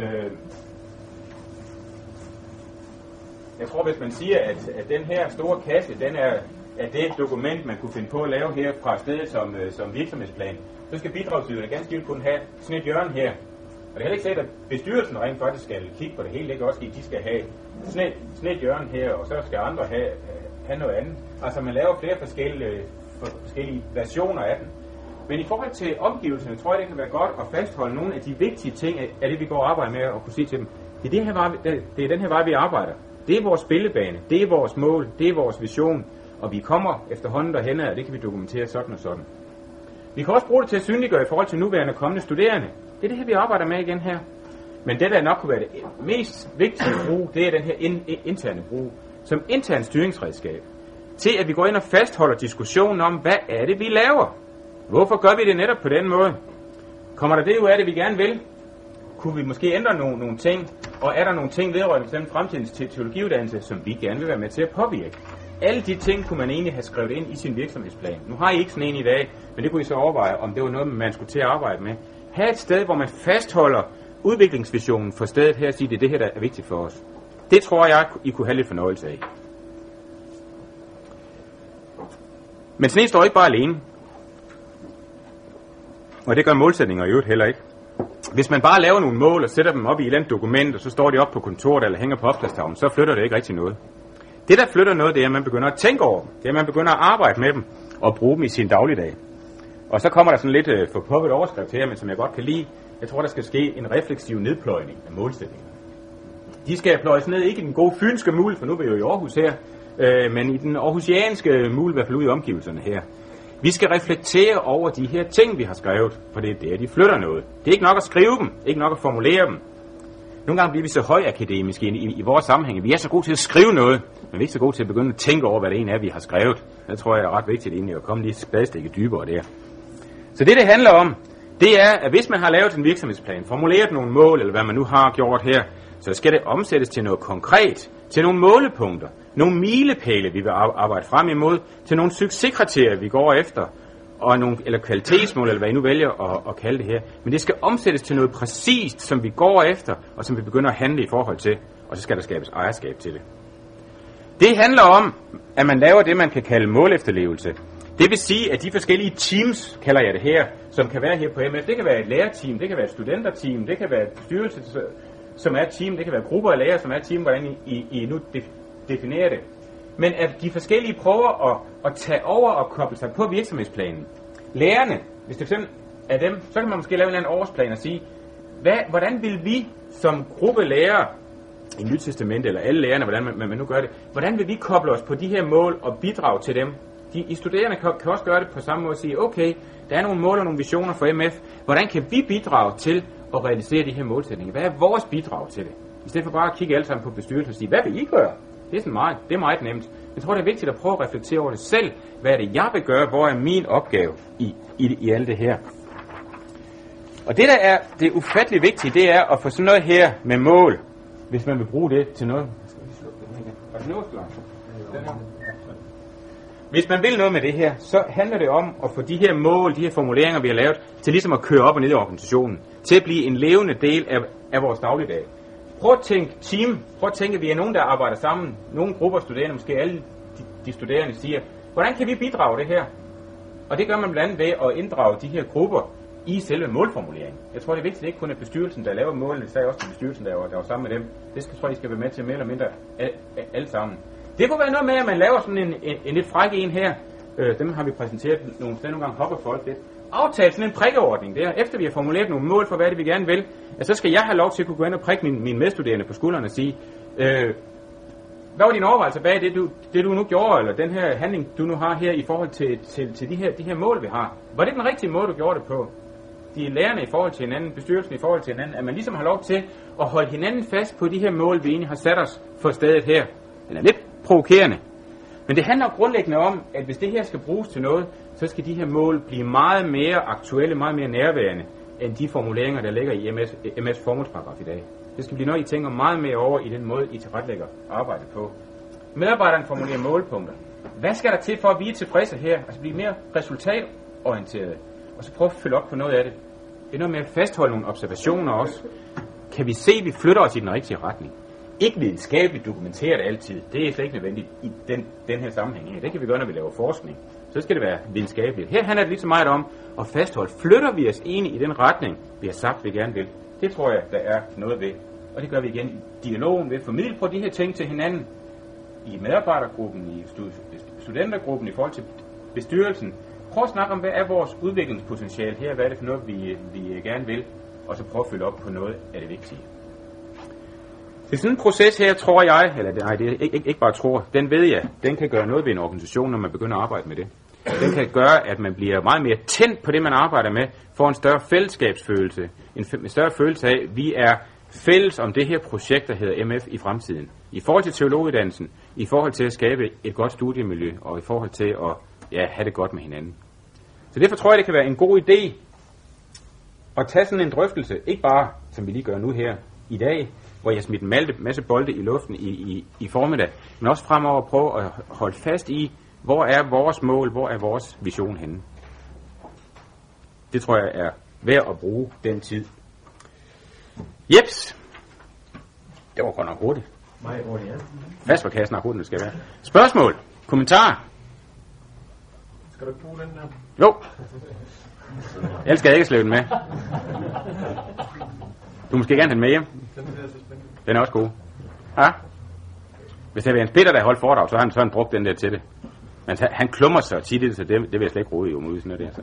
Jeg tror, hvis man siger, at den her store kasse, den er det dokument, man kunne finde på at lave her fra stedet som virksomhedsplan, så skal bidragsyderne ganske givet kun have sådan et hjørne her. Og det er heller ikke sikkert, at bestyrelsen rent faktisk skal kigge på det hele. Det kan også give, at de skal have sådan et hjørne her, og så skal andre have noget andet. Altså man laver flere forskellige forskellige versioner af den. Men i forhold til omgivelserne, tror jeg, det kan være godt at fastholde nogle af de vigtige ting af det, vi går og arbejder med, og kunne sige til dem, det er den her vej, vi arbejder. Det er vores spillebane, det er vores mål, det er vores vision, og vi kommer efterhånden derhen, og det kan vi dokumentere sådan og sådan. Vi kan også bruge det til at synliggøre i forhold til nuværende og kommende studerende. Det er det her, vi arbejder med igen her. Men det, der nok kunne være det mest vigtige brug, det er den her interne brug, som intern styringsredskab, til at vi går ind og fastholder diskussionen om, hvad er det, vi laver? Hvorfor gør vi det netop på den måde? Kommer der det ud af det, vi gerne vil? Kunne vi måske ændre nogle ting? Og er der nogle ting vedrørende f.eks. fremtidens teologiuddannelse, som vi gerne vil være med til at påvirke? Alle de ting kunne man egentlig have skrevet ind i sin virksomhedsplan. Nu har I ikke sådan en i dag, men det kunne I så overveje, om det var noget, man skulle til at arbejde med. Ha' et sted, hvor man fastholder udviklingsvisionen for stedet her, og sige, det er det her, der er vigtigt for os. Det tror jeg, I kunne have lidt fornøjelse af. Men sådan en står ikke bare alene. Og det gør målsætninger i øvrigt heller ikke. Hvis man bare laver nogle mål og sætter dem op i et eller andet dokument, og så står de op på kontoret eller hænger på opslagstavlen, så flytter det ikke rigtig noget. Det, der flytter noget, det er, at man begynder at tænke over dem. Det er, at man begynder at arbejde med dem og bruge dem i sin dagligdag. Og så kommer der sådan lidt forpoppet overskrift her, men som jeg godt kan lide. Jeg tror, der skal ske en refleksiv nedpløjning af målsætninger. De skal pløjes ned, ikke i den gode fynske mul, for nu er vi jo i Aarhus her, men i den aarhusianske mul, i hvert fald ude i omgivelserne her. Vi skal reflektere over de her ting, vi har skrevet, for det er der, de flytter noget. Det er ikke nok at skrive dem, ikke nok at formulere dem. Nogle gange bliver vi så højakademiske i vores sammenhæng. Vi er så gode til at skrive noget, men vi er ikke så gode til at begynde at tænke over, hvad det egentlig er, vi har skrevet. Det tror jeg er ret vigtigt egentlig at komme lige et spadestikke dybere der. Så det handler om, det er, at hvis man har lavet en virksomhedsplan, formuleret nogle mål, eller hvad man nu har gjort her, så skal det omsættes til noget konkret, til nogle målepunkter, nogle milepæle, vi vil arbejde frem imod, til nogle succeskriterier, vi går efter, og nogle, eller kvalitetsmål, eller hvad I nu vælger at kalde det her. Men det skal omsættes til noget præcist, som vi går efter, og som vi begynder at handle i forhold til, og så skal der skabes ejerskab til det. Det handler om, at man laver det, man kan kalde målefterlevelse. Det vil sige, at de forskellige teams, kalder jeg det her, som kan være her på MF, det kan være et lærerteam, det kan være et studenterteam, det kan være et bestyrelse, som er et team, det kan være grupper af lærere, som er et team, hvordan I nu definerer det. Men at de forskellige prøver at tage over og koble sig på virksomhedsplanen. Lærerne, hvis det fx er dem, så kan man måske lave en eller anden årsplan og sige, hvordan vil vi som gruppe lærere, i Nyt Testament eller alle lærerne, hvordan man nu gør det, hvordan vil vi koble os på de her mål og bidrage til dem? De studerende kan også gøre det på samme måde og sige, okay, der er nogle mål og nogle visioner for MF. Hvordan kan vi bidrage til at realisere de her målsætninger? Hvad er vores bidrag til det? I stedet for bare at kigge alle sammen på bestyrelsen og sige, hvad vil I gøre? Det er meget nemt. Jeg tror, det er vigtigt at prøve at reflektere over det selv. Hvad er det, jeg vil gøre? Hvor er min opgave i alt det her? Og det, der er det ufattelig vigtige, det er at få sådan noget her med mål, hvis man vil bruge det til noget. Hvis man vil noget med det her, så handler det om at få de her mål, de her formuleringer, vi har lavet, til ligesom at køre op og ned i organisationen. Til at blive en levende del af vores dagligdag. Prøv at tænke team. Prøv at tænke, at vi er nogen, der arbejder sammen. Nogle grupper studerende, måske alle de studerende siger, hvordan kan vi bidrage det her? Og det gør man blandt andet ved at inddrage de her grupper i selve målformuleringen. Jeg tror, det er vigtigt, at det ikke kun er bestyrelsen, der laver målene. Det sagde også til bestyrelsen, der var sammen med dem. Det tror jeg, I skal være med til mere eller mindre alle sammen. Det kunne være noget med, at man laver sådan en lidt fræk en her. Dem har vi præsenteret nogle gange hopper folk lidt. Aftale sådan en prikkeordning der. Efter vi har formuleret nogle mål for, hvad det vi gerne vil, så skal jeg have lov til at kunne gå ind og prikke mine medstuderende på skuldrene og sige, hvad var dine overvejelser bag det du nu gjorde, eller den her handling, du nu har her i forhold til de her mål, vi har? Var det den rigtige måde, du gjorde det på? De lærerne i forhold til hinanden, bestyrelsen i forhold til hinanden, at man ligesom har lov til at holde hinanden fast på de her mål, vi egentlig har sat os for stedet her. Den er lidt provokerende. Men det handler grundlæggende om, at hvis det her skal bruges til noget, så skal de her mål blive meget mere aktuelle, meget mere nærværende, end de formuleringer, der ligger i MS formålsparagraf i dag. Det skal blive noget, I tænker meget mere over i den måde, I tilrettelægger arbejdet på. Medarbejderne formulerer målpunkter. Hvad skal der til for, at vi er tilfredse her? Altså blive mere resultatorienterede. Og så prøve at følge op på noget af det. Det er noget med at fastholde nogle observationer også. Kan vi se, at vi flytter os i den rigtige retning? Ikke videnskabeligt dokumenteret altid. Det er slet ikke nødvendigt i den her sammenhæng her. Det kan vi gøre, når vi laver forskning. Så skal det være videnskabeligt. Her handler det lige så meget om at fastholde. Flytter vi os egentlig i den retning, vi har sagt, vi gerne vil? Det tror jeg, der er noget ved. Og det gør vi igen i dialogen ved at formidle på de her ting til hinanden. I medarbejdergruppen, i studentergruppen, i forhold til bestyrelsen. Prøv at snakke om, hvad er vores udviklingspotentiale her, hvad er det for noget, vi gerne vil, og så prøv at følge op på noget af det vigtige. Det er sådan en proces her, tror jeg, eller nej, det er ikke bare tror, den ved jeg, den kan gøre noget ved en organisation, når man begynder at arbejde med det. Den kan gøre, at man bliver meget mere tændt på det, man arbejder med, får en større fællesskabsfølelse, en større følelse af, at vi er fælles om det her projekt, der hedder MF i fremtiden. I forhold til teologuddannelsen, i forhold til at skabe et godt studiemiljø, og i forhold til at have det godt med hinanden. Så derfor tror jeg, det kan være en god idé at tage sådan en drøftelse, ikke bare, som vi lige gør nu her i dag, hvor jeg smidt en masse bolde i luften i formiddag, men også fremover prøve at holde fast i, hvor er vores mål, hvor er vores vision henne. Det tror jeg er værd at bruge den tid. Jeps. Det var godt nok hurtigt. Meget hurtigt, ja. Fast hvor kassen hurtigt det skal være. Spørgsmål? Kommentarer? Skal du ikke bruge den der? Jo. Ellers skal jeg ikke slæve den med. Du måske gerne have den med hjem. Den er også god. Ja? Hvis det er Jens Peter, der har holdt foredrag, så har han brugt den der til det. Men han klummer sig tit i det, så det vil jeg slet ikke rode i om ud sådan noget der.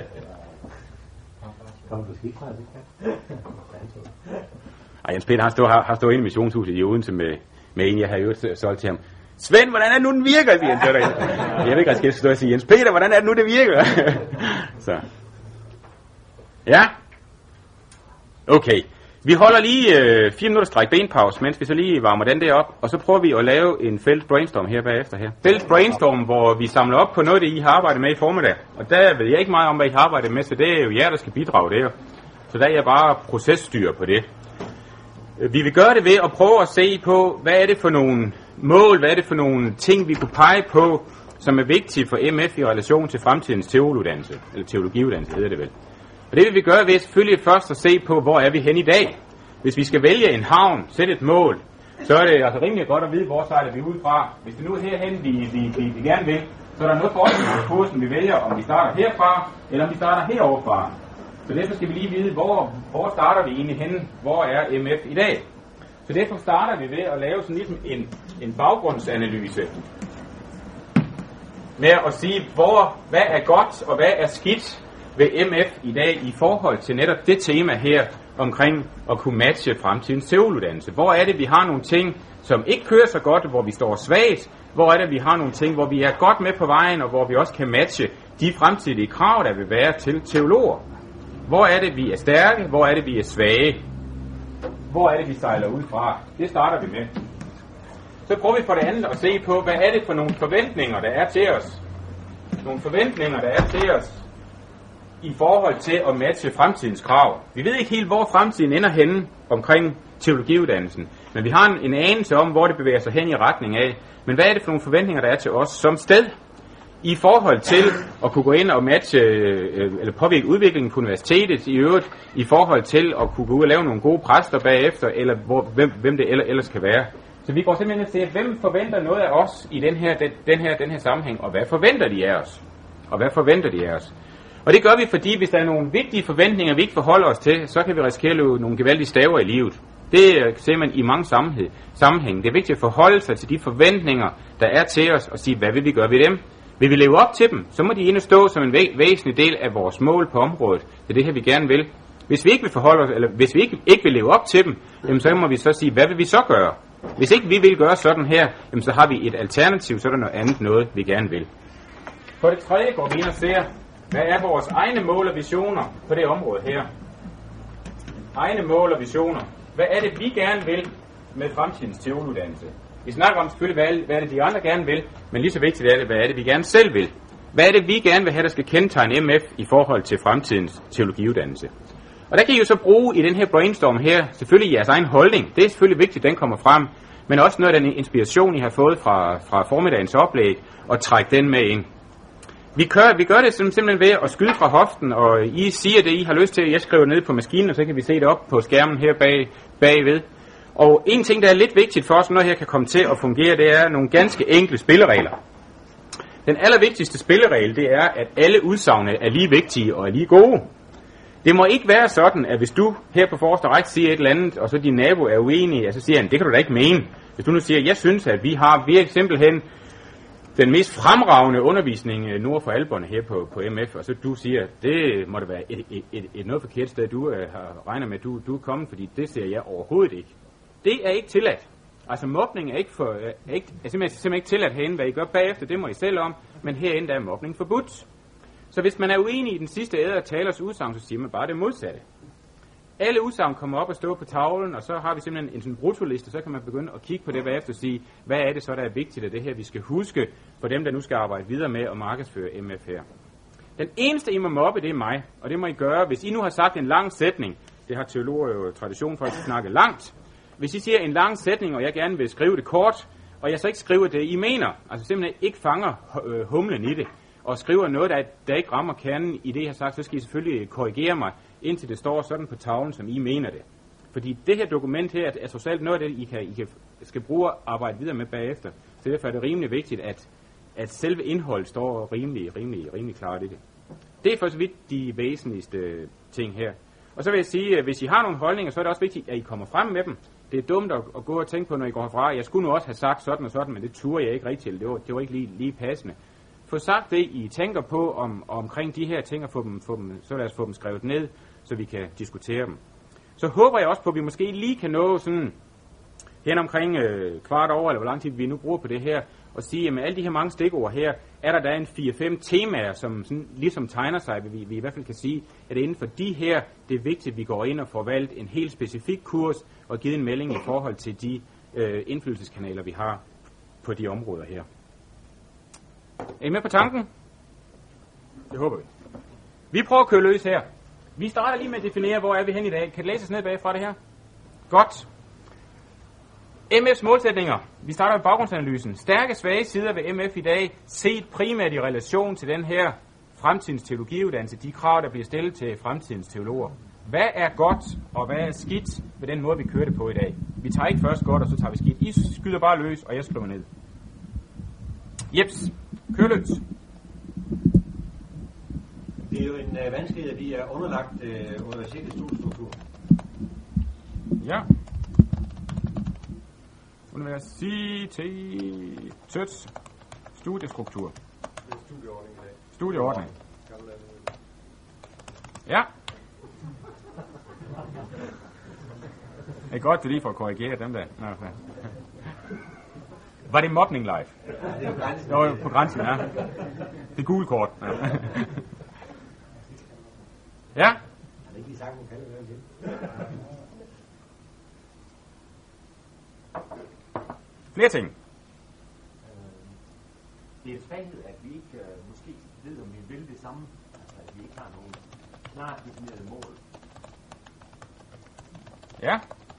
Ej, Jens Peter har stået inde i missionshuset i Odense med en, jeg har jo solgt til ham. Svend, hvordan er det nu, den virker? Siger han. Jeg ved ikke, at jeg skal stå og sige, Jens Peter, hvordan er det nu, det virker? Så. Ja. Okay. Vi holder lige 4 minutter stræk benpause, mens vi så lige varmer den der op, og så prøver vi at lave en fælles brainstorm her bagefter her. Fælles brainstorm, hvor vi samler op på noget, det I har arbejdet med i formiddag. Og der ved jeg ikke meget om, hvad I har arbejdet med, så det er jo jer, der skal bidrage der. Så der er jeg bare processtyr på det. Vi vil gøre det ved at prøve at se på, hvad er det for nogle mål, hvad er det for nogle ting, vi kunne pege på, som er vigtige for MF i relation til fremtidens teologiuddannelse, eller teologiuddannelse hedder det vel. Og det vil vi gøre ved selvfølgelig først at se på, hvor er vi hen i dag. Hvis vi skal vælge en havn, sætte et mål, så er det altså rimelig godt at vide, hvor sejler vi ud fra. Hvis det nu er herhen, vi gerne vil, så er der noget forskning på kursen, vi vælger, om vi starter herfra, eller om vi starter heroverfra. Så derfor skal vi lige vide, hvor starter vi egentlig henne, hvor er MF i dag. Så derfor starter vi ved at lave sådan ligesom en baggrundsanalyse med at sige, hvad er godt og hvad er skidt ved MF i dag i forhold til netop det tema her omkring at kunne matche fremtidens teologiuddannelse. Hvor er det, vi har nogle ting, som ikke kører så godt, hvor vi står svagt? Hvor er det, vi har nogle ting, hvor vi er godt med på vejen, og hvor vi også kan matche de fremtidige krav, der vil være til teologer? Hvor er det, vi er stærke? Hvor er det, vi er svage? Hvor er det, vi sejler ud fra? Det starter vi med. Så prøver vi for det andet at se på, hvad er det for nogle forventninger, der er til os? Nogle forventninger, der er til os i forhold til at matche fremtidens krav. Vi ved ikke helt, hvor fremtiden ender henne omkring teologiuddannelsen, men vi har en anelse om, hvor det bevæger sig hen i retning af. Men hvad er det for nogle forventninger, der er til os som sted i forhold til at kunne gå ind og matche eller påvirke udviklingen på universitetet i øvrigt, i forhold til at kunne gå ud og lave nogle gode præster bagefter, eller hvem det ellers kan være. Så vi går simpelthen til, hvem forventer noget af os i den her sammenhæng, og hvad forventer de af os? Og hvad forventer de af os? Og det gør vi, fordi hvis der er nogle vigtige forventninger, vi ikke forholder os til, så kan vi risikere at løbe nogle gevaldige staver i livet. Det ser man i mange sammenhænge. Det er vigtigt at forholde sig til de forventninger, der er til os, og sige, hvad vil vi gøre ved dem? Vil vi leve op til dem, så må de endnu stå som en væsentlig del af vores mål på området. Det er det her, vi gerne vil. Hvis vi ikke vil forholde os, eller hvis vi ikke vil leve op til dem, jamen, så må vi så sige, hvad vil vi så gøre? Hvis ikke vi vil gøre sådan her, jamen, så har vi et alternativ, så er der noget andet noget, vi gerne vil. For det tredje går vi ind og ser, hvad er vores egne mål og visioner på det område her? Egne mål og visioner. Hvad er det, vi gerne vil med fremtidens teologiuddannelse? Vi snakker om selvfølgelig, hvad er det, de andre gerne vil, men lige så vigtigt er det, hvad er det, vi gerne selv vil? Hvad er det, vi gerne vil have, der skal kendetegne MF i forhold til fremtidens teologiuddannelse? Og der kan I jo så bruge i den her brainstorm her, selvfølgelig jeres egen holdning. Det er selvfølgelig vigtigt, at den kommer frem, men også noget af den inspiration, I har fået fra formiddagens oplæg, og trække den med ind. Vi gør det simpelthen ved at skyde fra hoften, og I siger det, I har lyst til. Jeg skriver ned på maskinen, og så kan vi se det op på skærmen her bagved. Og en ting, der er lidt vigtigt for os, når her kan komme til at fungere, det er nogle ganske enkle spilleregler. Den allervigtigste spilleregel, det er, at alle udsagne er lige vigtige og er lige gode. Det må ikke være sådan, at hvis du her på forreste række siger et eller andet, og så din nabo er uenig, så siger han, det kan du da ikke mene. Hvis du nu siger, jeg synes, at vi har virkelig simpelthen den mest fremragende undervisning nord for Alperne her på MF, og så du siger, det må det være et noget forkert sted, du har regnet med, du er kommet, fordi det ser jeg overhovedet ikke. Det er ikke tilladt. Altså mobning er simpelthen ikke tilladt herinde. Hvad I gør bagefter, det må I selv om, men herinde der er mobning forbudt. Så hvis man er uenig i den sidste æder talers udsagn, så siger man bare det modsatte. Alle udsagn kommer op og stå på tavlen, og så har vi simpelthen en sådan brutoliste, så kan man begynde at kigge på det bagefter og sige, hvad er det så, der er vigtigt af det her, vi skal huske for dem, der nu skal arbejde videre med at markedsføre MF her. Den eneste, I må mobbe, det er mig, og det må I gøre, hvis I nu har sagt en lang sætning. Det har teologer jo tradition for at snakke langt. Hvis I siger en lang sætning, og jeg gerne vil skrive det kort, og jeg så ikke skriver det, I mener, altså simpelthen ikke fanger humlen i det, og skriver noget, der ikke rammer kernen i det, jeg har sagt, så skal I selvfølgelig korrigere mig, indtil det står sådan på tavlen, som I mener det. Fordi det her dokument her er trods alt noget af det, I skal bruge at arbejde videre med bagefter. Så derfor er det rimelig vigtigt, at selve indholdet står rimelig klart i det. Det er for så vidt de væsentligste ting her. Og så vil jeg sige, at hvis I har nogle holdninger, så er det også vigtigt, at I kommer frem med dem. Det er dumt at gå og tænke på, når I går herfra. Jeg skulle nu også have sagt sådan og sådan, men det turde jeg ikke rigtigt. Det var ikke lige passende. Få sagt det, I tænker på omkring de her ting, og så lad os få dem skrevet ned, så vi kan diskutere dem. Så håber jeg også på, at vi måske lige kan nå sådan hen omkring kvart over, eller hvor lang tid vi nu bruger på det her, og sige, at med alle de her mange stikord her, er der en 4-5 temaer, som sådan ligesom tegner sig, vi i hvert fald kan sige, at inden for de her, det er vigtigt, at vi går ind og får valgt en helt specifik kurs, og givet en melding i forhold til de indflydelseskanaler, vi har på de områder her. Er I med på tanken? Det håber vi. Vi prøver at køre løs her. Vi starter lige med at definere, hvor er vi hen i dag. Kan det læses ned bagfra det her? Godt. MF's målsætninger. Vi starter med baggrundsanalysen. Stærke, svage sider ved MF i dag, set primært i relation til den her fremtidens teologiuddannelse, de krav, der bliver stillet til fremtidens teologer. Hvad er godt, og hvad er skidt ved den måde, vi kører det på i dag? Vi tager ikke først godt, og så tager vi skidt. I skyder bare løs, og jeg skriver ned. Jeps. Kør løs. Det er jo en vanskelighed, at vi er underlagt universitetets studiestruktur. Ja. Universitetets studiestruktur. Studieordning i dag. Studieordning. Ja. Det er godt, du lige får korrigeret dem der. Nå, okay. Var det mobning live? Det var på grænsen, ja. Det gule kort. Ja. Ja? Han har ikke lige sagt, hvor kan det være igen. Flere ting. Det er en svaghed, at vi ikke måske ved, om vi vil det samme. Altså, at vi ikke har nogen klart definerede mål. Ja.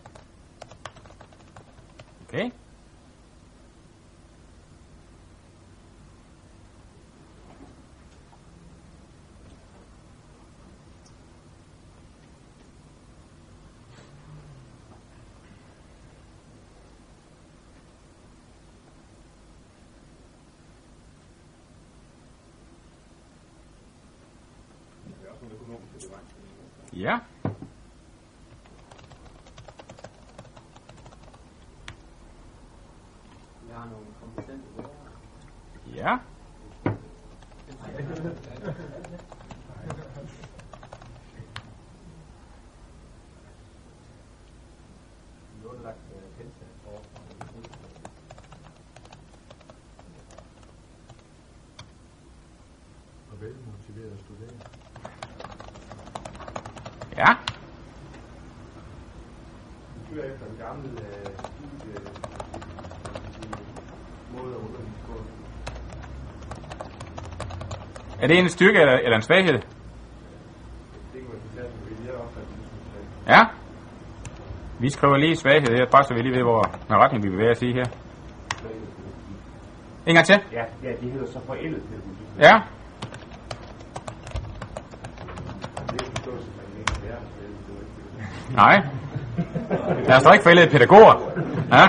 Okay. Ja. Vi har nogle kompetente lærere. Ja. Vi har underlagt kendskab for Og velmotiverede studerende. Ja. Vi kører efter en gammel måde at undervise på. Er det en styrke eller en svaghed? Det kan man fortælle, at vi er også at Ja. Vi skriver lige svaghed her, bare så vi lige ved, hvor retning vi bevæger os i her. En gang til. Ja, det hedder så forældet pædagogik. Ja. Nej. Der står ikke forældede pædagoger. Ja.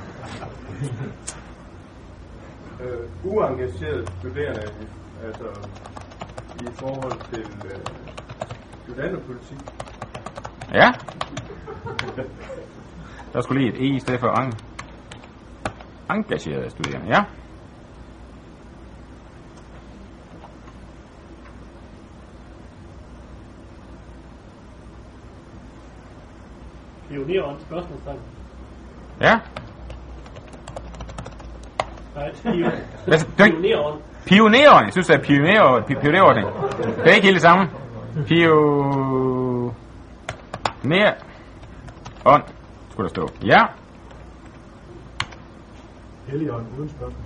Uengagerede studerende, altså i forhold til studenterpolitik. Ja. Der skulle lige et E i stedet for engagerede studerende. Ja. Pionerånd, spørgsmålstegn. Ja. Nej, Pionerånd. Pionerånd. Jeg synes, det er pionerånd. Det er ikke helt det samme. Pionerånd. Skulle der stå. Ja. Helligånd uden spørgsmål.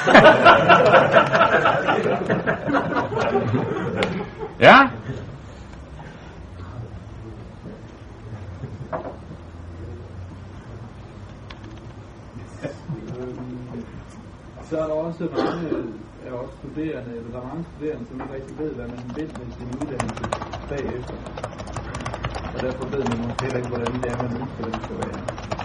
Ja. Så er der også mange af os studerende, eller der er mange studerende, som ikke rigtig ved, hvad man vil med sin uddannelse bagefter. Og derfor ved man måske heller ikke, hvordan det er, man ønsker, det skal være.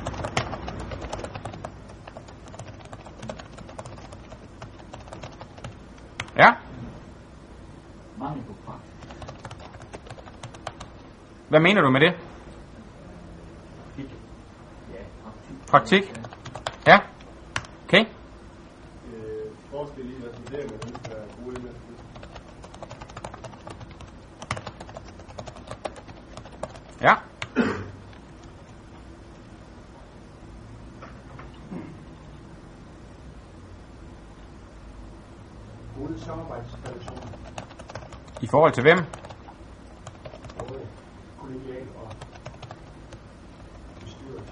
Ja. Mangel på praksis. Hvad mener du med det? Praktik? Ja. Okay. Forskel i, hvad studerende ønsker at bruge med. Ja. Gode samarbejdsrelationer. I forhold til hvem? Både kollegial og bestyrelse.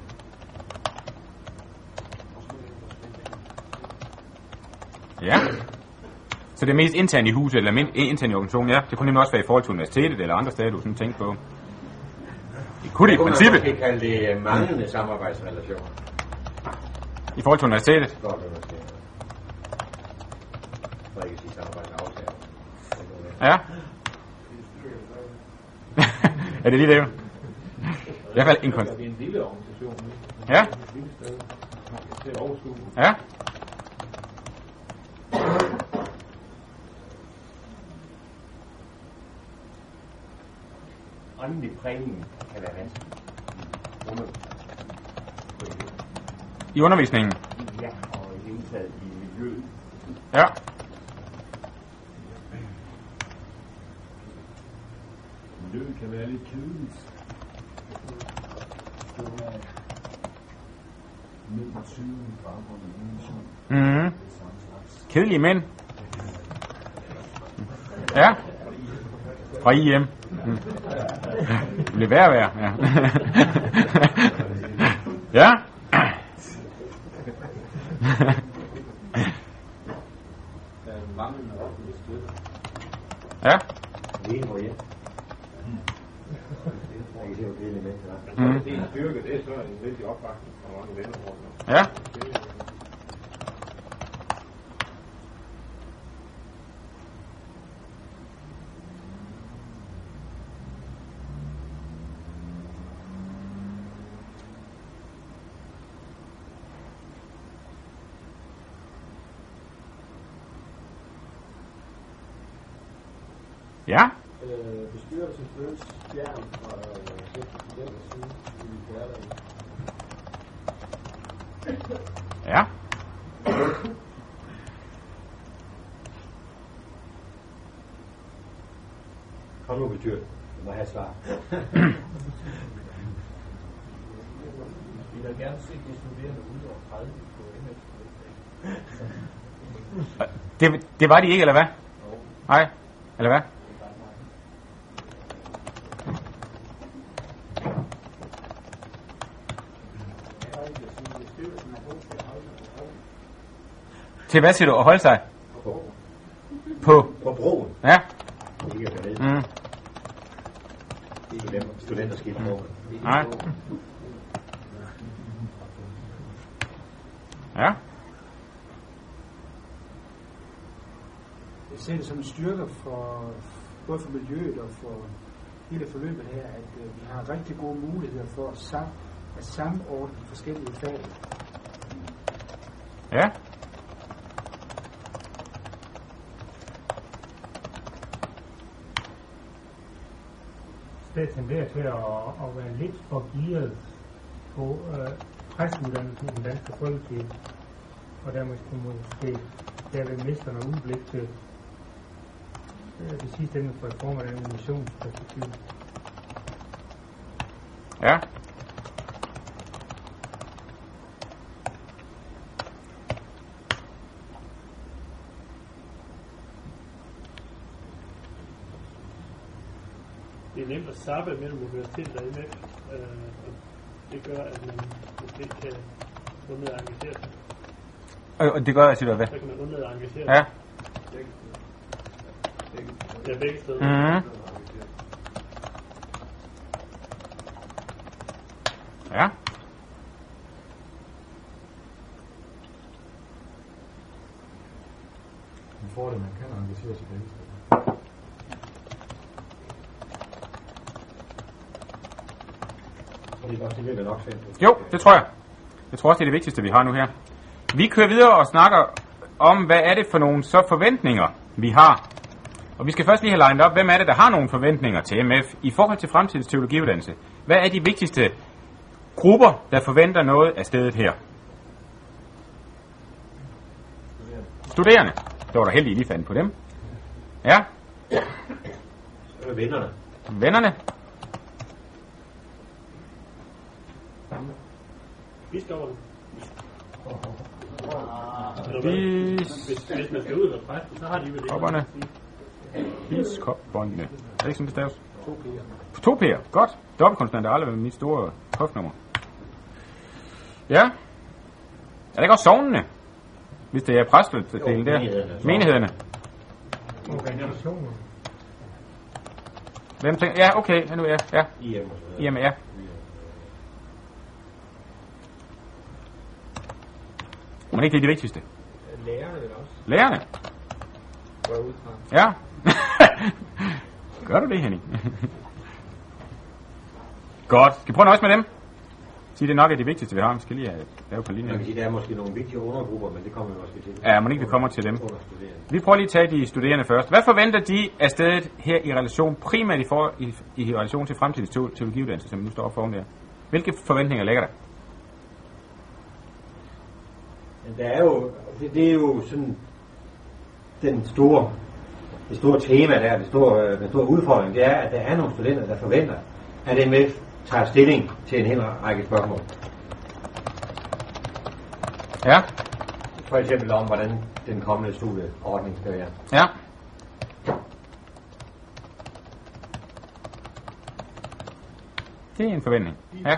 Ja. Så det er mest internt i huset, eller internt i organisationen, ja. Det kunne nemlig også være i forhold til universitetet, eller andre steder, du sådan tænker på. Det kunne det i princippet. Man kan kalde det manglende samarbejdsrelationer. I forhold til universitetet? Godt universitetet. For ikke at sige samarbejdsaftaler. Ja. Er det lige det? I hvert fald en Det er en lille organisation. Ja. Et lille sted. Til at overskue. Ja. Åndelig prægning kan være vanskelig. I undervisningen? Ja, og i det hele taget i miljøet. Ja. Miljøet kan være lidt kedeligt. Mhm. Kedelige mænd. Ja. Fra IM. Det bliver værre og værre. Ja. Ja. Ja. Lige hvor hjem. Jeg kan se, hvor kedelige mennesker er. Det er en styrke, det er så en vældig opbakning fra mange venner. Ja. Ja. Bestyrelsen føles fjern fra den side i hverdagen. Ja. Kom nu, betyr det. Du må have svar. Vi vil gerne se de studerende ud over 30 på MS. Det var de ikke, eller hvad? Nej. Eller hvad? Til hvad siger du? At holde sig? På broen. Ja. Ikke at være Mm. Ikke studenter skal på broen. Nej. Ja. Jeg ser det som en styrke for både for miljøet og for hele forløbet her, at vi har rigtig gode muligheder for at samordne de forskellige fag. Ja. Det tenderer til at være lidt for gearet på præstuddannelsen i den danske folkekirke, og dermed derved mister noget udblik til det sidste ende for i form af den missionsperspektiv. Ja. ind og zappe mellem universitetet og MF, og det gør, at man måske kan undlade at engagere sig. Og det gør, at jeg hvad? Så kan man undlade at engagere sig. Ja. Ja, begge steder. Mhm. Ja. Man får det, man kan engagere sig begge steder. Jo, det tror jeg. Jeg tror også, det er det vigtigste, vi har nu her. Vi kører videre og snakker om, hvad er det for nogle så forventninger, vi har. Og vi skal først lige have legnet op, hvem er det, der har nogle forventninger til MF i forhold til fremtidens teologiuddannelse. Hvad er de vigtigste grupper, der forventer noget af stedet her? Studerende. Det var da heldigt, I lige fandt på dem. Ja. Vennerne. Vennerne. Biskopperne. Hvis man skal ud og præste, så har de vel Biskopperne. Biskopperne. Er det ikke sådan, det staves? 2 P'er. Godt. Dobbeltkonsonant er aldrig været mit store postnummer. Ja. Er det ikke også sognene? Hvis det er præstedelen der. Menighederne. Organisationer. Hvem tænker? Ja, okay. Nu er ja. IM, ja. Men ikke det er det vigtigste. Lærerne vel også. Lærerne? Går jeg ud fra. Ja. Gør du det, Henning? Godt. Skal vi prøve at nøjes med dem? Sige, det nok er det vigtigste, vi har. Vi skal lige lave på linjen. Jeg kan sige, der er måske nogle vigtige undergrupper, men det kommer vi måske til. Ja, må ikke vi kommer til dem. Vi prøver lige at tage de studerende først. Hvad forventer de af stedet her i relation, primært i relation til fremtidens teologiuddannelse, som vi nu står foran der? Hvilke forventninger ligger der? Der er jo, det er jo sådan det store tema der, den store udfordring, det er, at der er nogle studenter, der forventer, at MF tager stilling til en hel række spørgsmål. Ja. For eksempel om, hvordan den kommende studieordning skal være. Ja. Det er en forventning. Ja.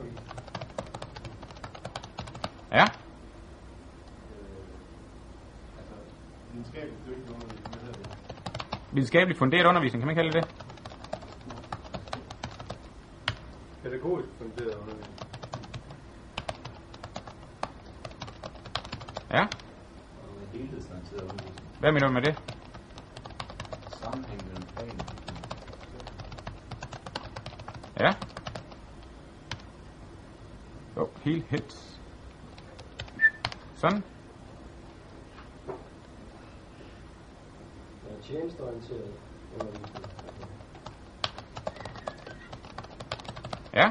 Ja. Videnskabeligt funderet undervisning, kan man kalde det? Pædagogisk funderet undervisning. Ja. Helhedsorienteret undervisning. Hvad mener du med det? Sammenhæng mellem fagene. Ja. Jo, helheds. Sådan. Tjenesteorienteret undervisning. Ja.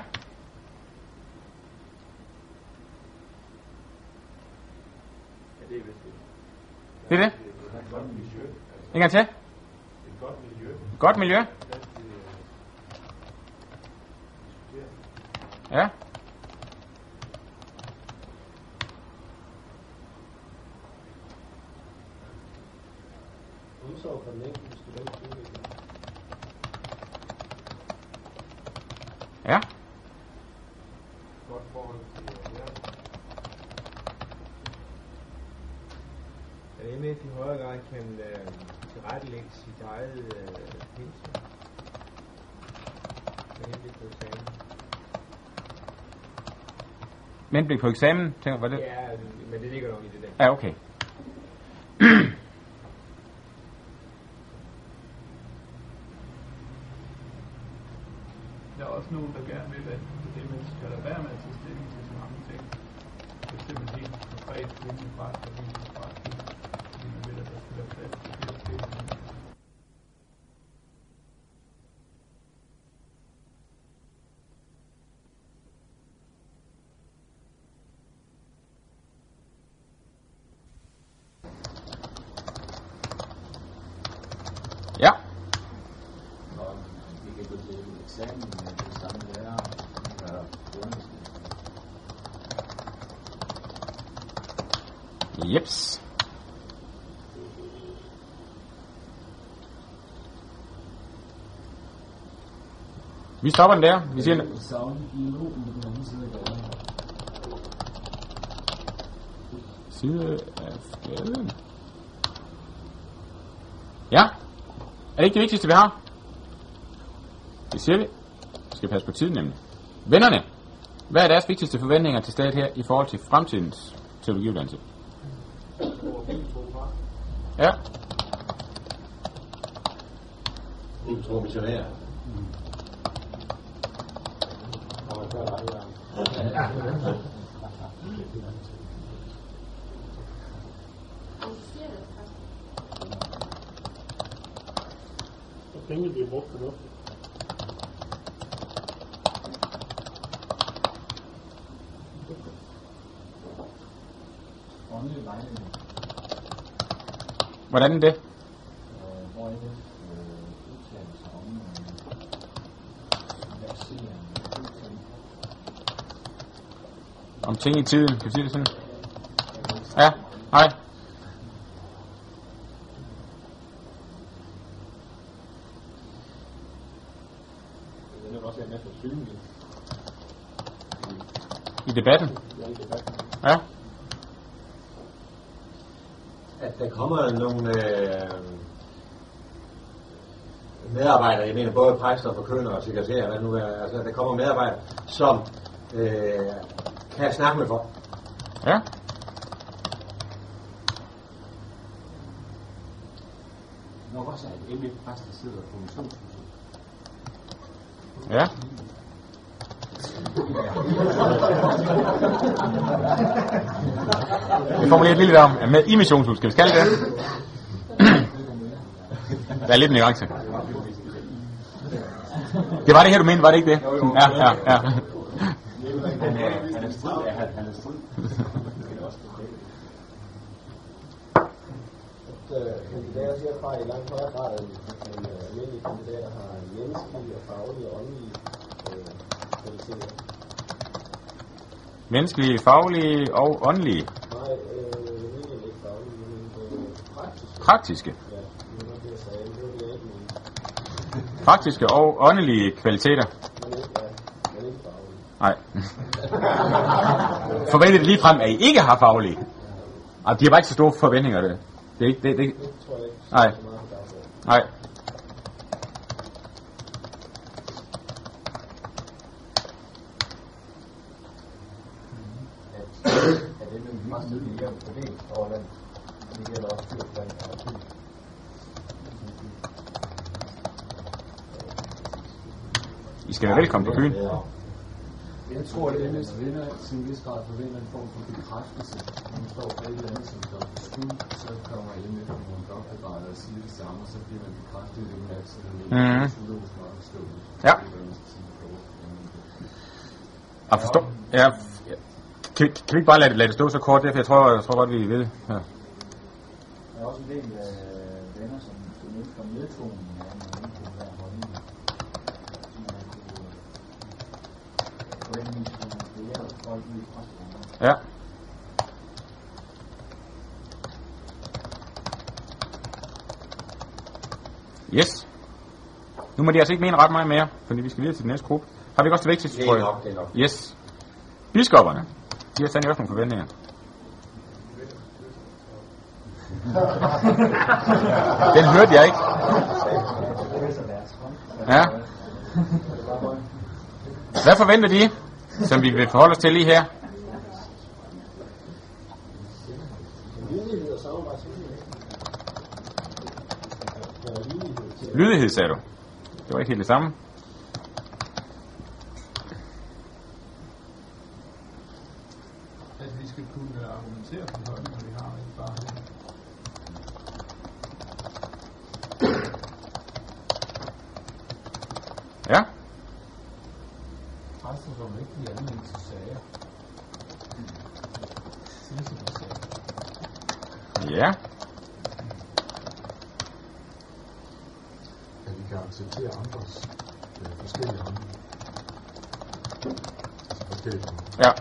Ja, det er vist det. Det er det. Et godt miljø. En gang til. Et godt miljø. Godt miljø. Ja. Omsorg for den enkelte students udvikling. Ja. Godt forhold til lærerne. At MF i højere grad kan tilrettelægge sit eget pensum. Med henblik på eksamen. Med henblik på eksamen, tænker du, var det? Ja, men det ligger nok i det der. Ja, okay. Der er også nogen, der gerne vil, at det man skal lade være med at tage stilling til så mange ting. For eksempel helt konkret, hvilken fart og hvilken fart, fordi man vil, at der skal være plads til flere stillinger. Ja. Og vi kan gå til eksamen med det samme lærer og undervisning. Jeps. Vi stopper den der. Vi siger... Side af gaden. Ja. Er det ikke det vigtigste, vi har? Det siger vi. Vi skal passe på tiden nemlig. Vennerne, hvad er deres vigtigste forventninger til stedet her i forhold til fremtidens teologiuddannelse? Ja. Utro missionærer. Og pengene bliver brugt fornuftigt. Hvordan er det? Om ting i tiden, kan vi sige det sådan? Ja, hej. I debatten? Ja. At der kommer nogle medarbejdere, jeg mener både præster, forkyndere og sekretærer, hvad nu er, altså der kommer medarbejdere, som kan snakke med folk. Ja. Nok også er et MF-præst, der sidder på missionshuset. Ja. Vi formulerer et lille der om, at med i missionshus, skal vi kalde det? Der er lidt en nuance. Det var det her, du mente, var det ikke det? Ja. Han er strid. Han er strid. Kandidater herfra i langt højere grad end almindelige kandidater har menneskelige og faglige og åndelige kvaliteter. Menneskelige, faglige og åndelige. Nej, ikke faglige, men praktiske. Praktiske. Ja, det var det, jeg sagde. Det var det, jeg ikke mente. Praktiske og åndelige kvaliteter. Men ikke faglige. Nej. Forventer det lige frem, at I ikke har faglige? De har bare ikke så store forventninger, det. Det er ikke det. Det tror jeg ikke. Nej. Nej. At det er meget tidligere fordelt over landet. Det gælder også Djursland og Thy. I skal være velkommen på Fyn. Jeg tror, at MS vinder til en vis grad forventer en form for bekræftelse. Når man står for et eller andet, som står på skud, så kommer MF med nogle doktorgrader og siger det samme, og så bliver man bekræftet i det, man altid har ment. Psykologisk meget forståeligt. Ja. Jeg forstår. Ja. Kan vi ikke bare lade det stå så kort, for jeg tror godt, vi ved. Ja. Der er også en del venner, som ønsker nedtoning af en hver holdning. Ja. Yes. Nu må de altså ikke mene ret meget mere, fordi vi skal videre til den næste gruppe. Har vi ikke også det vigtigste, tror jeg? Det er nok. Yes. Biskopperne. De har sandelig også nogle forventninger. Den hørte jeg ikke. Ja. Hvad forventer de, som vi vil forholde os til lige her? Lydighed, sagde du. Det var ikke helt det samme. At vi skal kunne argumentere for holdninger, vi har, ikke bare Ja. Præster, som ikke bliver anvendt til sager. Ja. At vi kan acceptere andres forskellige holdninger. Altså forskellige holdninger. Ja.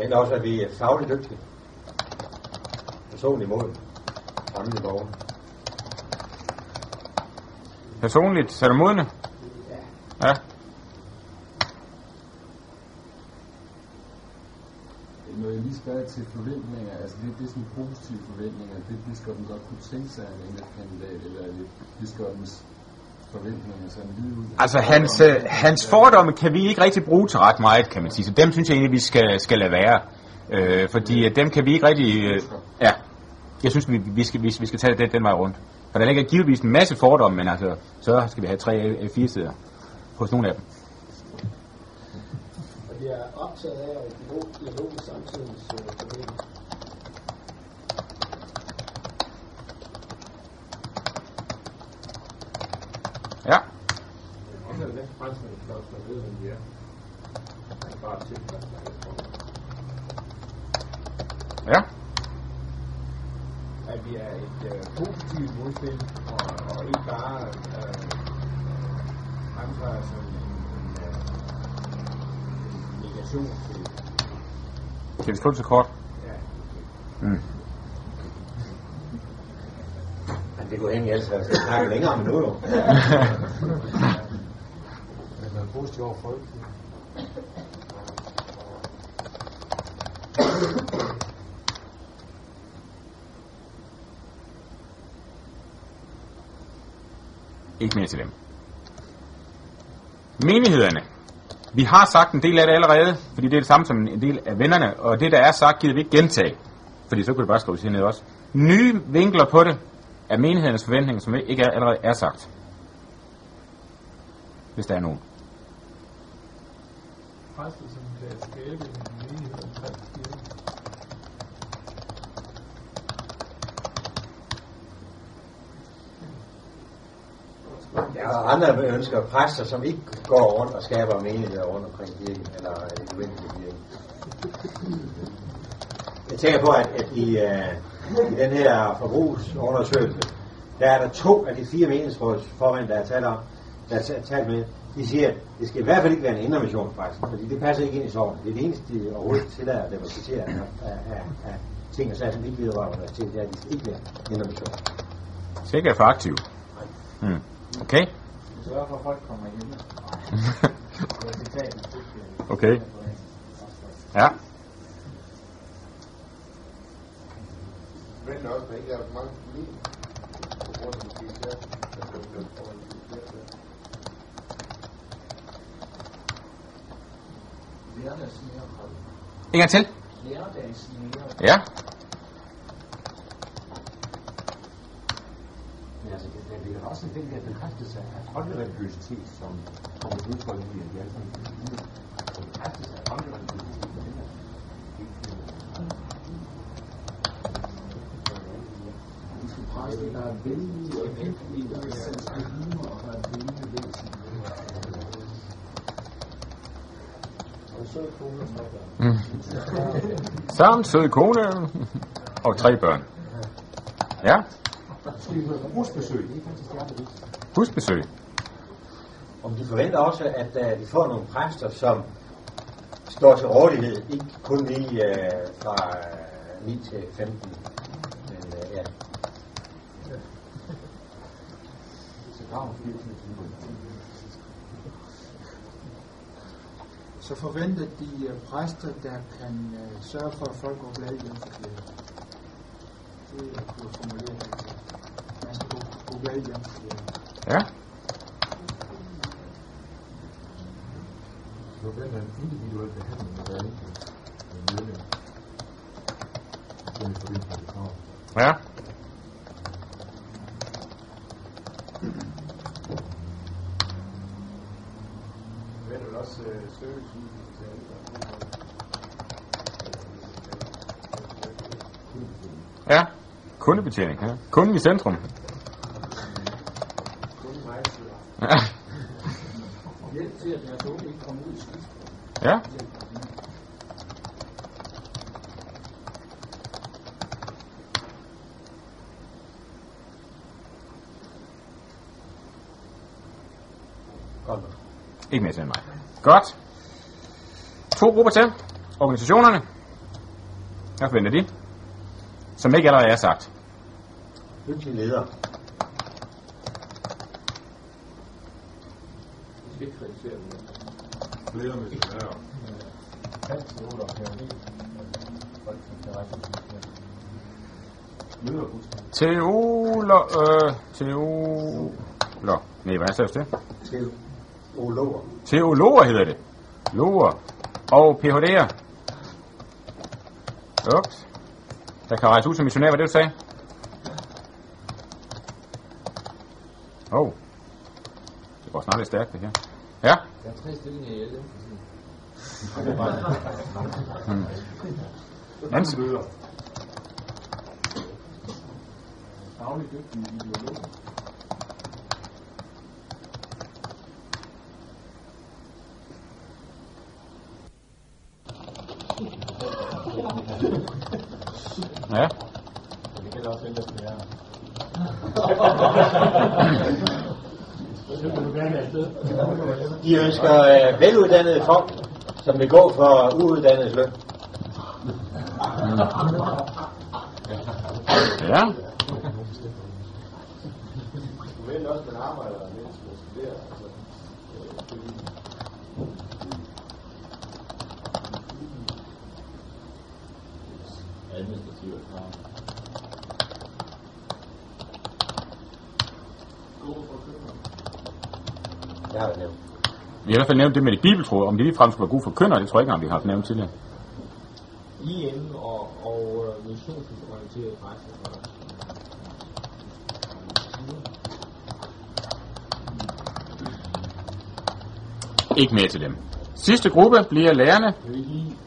Men også, at vi er fagligt dygtige. Personligt mål. Fremme i borgen. Personligt, så er du modne? Ja. Når jeg lige spørger til forventninger, altså det er sådan positive forventninger, det biskoppen godt kunne tænke sig af en NF-kandidat, eller er det biskoppens forventninger sådan lige ud? Altså hans fordomme kan vi ikke rigtig bruge til ret meget, kan man sige, så dem synes jeg egentlig, vi skal lade være. Fordi dem kan vi ikke rigtig... ja, jeg synes, vi skal tage det den vej rundt. For der ligger givetvis en masse fordomme, men altså, så skal vi have 3 A4 sider hos nogle af dem. Og vi er optaget af at dialog i samtidens problemer. Ja. Og så er det den franskerne, der ved, hvem de er. Det er bare til, Ja. At vi er et positivt modspil, og ikke bare fremtræder som en negation til... Kan vi skrive det så kort? Ja. Mm. Men det kunne hænge ellers, at jeg snakke længere om nu, jo. Men man er positiv over folk. Ikke mere til dem. Menighederne. Vi har sagt en del af det allerede, fordi det er det samme som en del af vennerne, og det der er sagt, gider vi ikke gentage, fordi så kunne det bare skrives hernede også. Nye vinkler på det er menighedernes forventninger, som ikke allerede er sagt. Hvis der er nogen. Præster, som kan skabe en menighed omkring kirken. Ja, og andre ønsker præster, som ikke går rundt og skaber menigheder rundt omkring kirken, eller det nødvendige kirken. Jeg tænker på, at i den her forbrugsundersøgelse, der er der 2 af de 4 menighedsrådsformænd, der er talt med. De siger, at det skal i hvert fald ikke være en indermissionspræst, fordi det passer ikke ind i sognet. Det er det eneste, de overhovedet tillader at demonstrere af ting og sager, som ikke vedrører universitetet, det er, at de skal ikke være indermission. Det skal ikke være for aktiv. Hmm. Okay. Sørg for, at folk kommer hjem. Okay. Ja. Men også, der ikke er mange problemer på grund af det her, der skal blive foran det her. En gang til. Ja. Men altså, der ligger også den der bekræftelse af folkereligiøsitet, som kommer til udtryk i, at vi alle sammen bekræftelse af folkereligiøsitet. Vi skal præste, der er venlige og hyggelige, der er sanske humor og der er venlige væsen. Samt sød kone og 3 børn. Ja. Husbesøg. Husbesøg. Om de forventer også, at de får nogle præster, som står til rådighed, ikke kun lige fra 9 til 15, men ja. Så forventer de præster, der kan sørge for, at folk går glade hjem for klæder. Det er blevet formuleret. Man skal gå glade hjem for klæder. Ja. Så forventer en individuel behandling af hver enkelt medlem. Den er forbindt med det krav. Ja. Men det er også serviceydelser til ældre. Ja. Kundebetjening. Ja. Kunden i centrum. Ja. Hjælp til, at deres unge ikke kommer ud i skift. Ja. Ikke mere til mig. Godt. 2 grupper til. Organisationerne. Hvad forventer de? Som ikke allerede er sagt. Dygtige leder. Vi skal ikke kritisere dem. Flere missionærer. Teologer. Nej, hvad sagde det? Teologer. Teologer hedder det. Loger. Og PhD'er. Ups. Der kan rejse ud som missionær, hvad det du sagde? Det går snart lidt stærkt, det her. Ja? Der er 3 stillinger i LM. Hans? Fagligt dygtige ideologer. Ja. Det kan også vælge flere. De ønsker veluddannede folk, som vil gå for uuddannet løn. Ja. Men også man arbejder, mens man studerer. Administrativt krav. Det har vi nævnt. Vi har i hvert fald nævnt det med de bibeltro. Om de ligefrem skulle være gode for kønner, det tror jeg ikke engang, vi har nævnt tidligere. IM og missionsorienteret præster. Ikke mere til dem. Sidste gruppe bliver lærerne. Det er lige,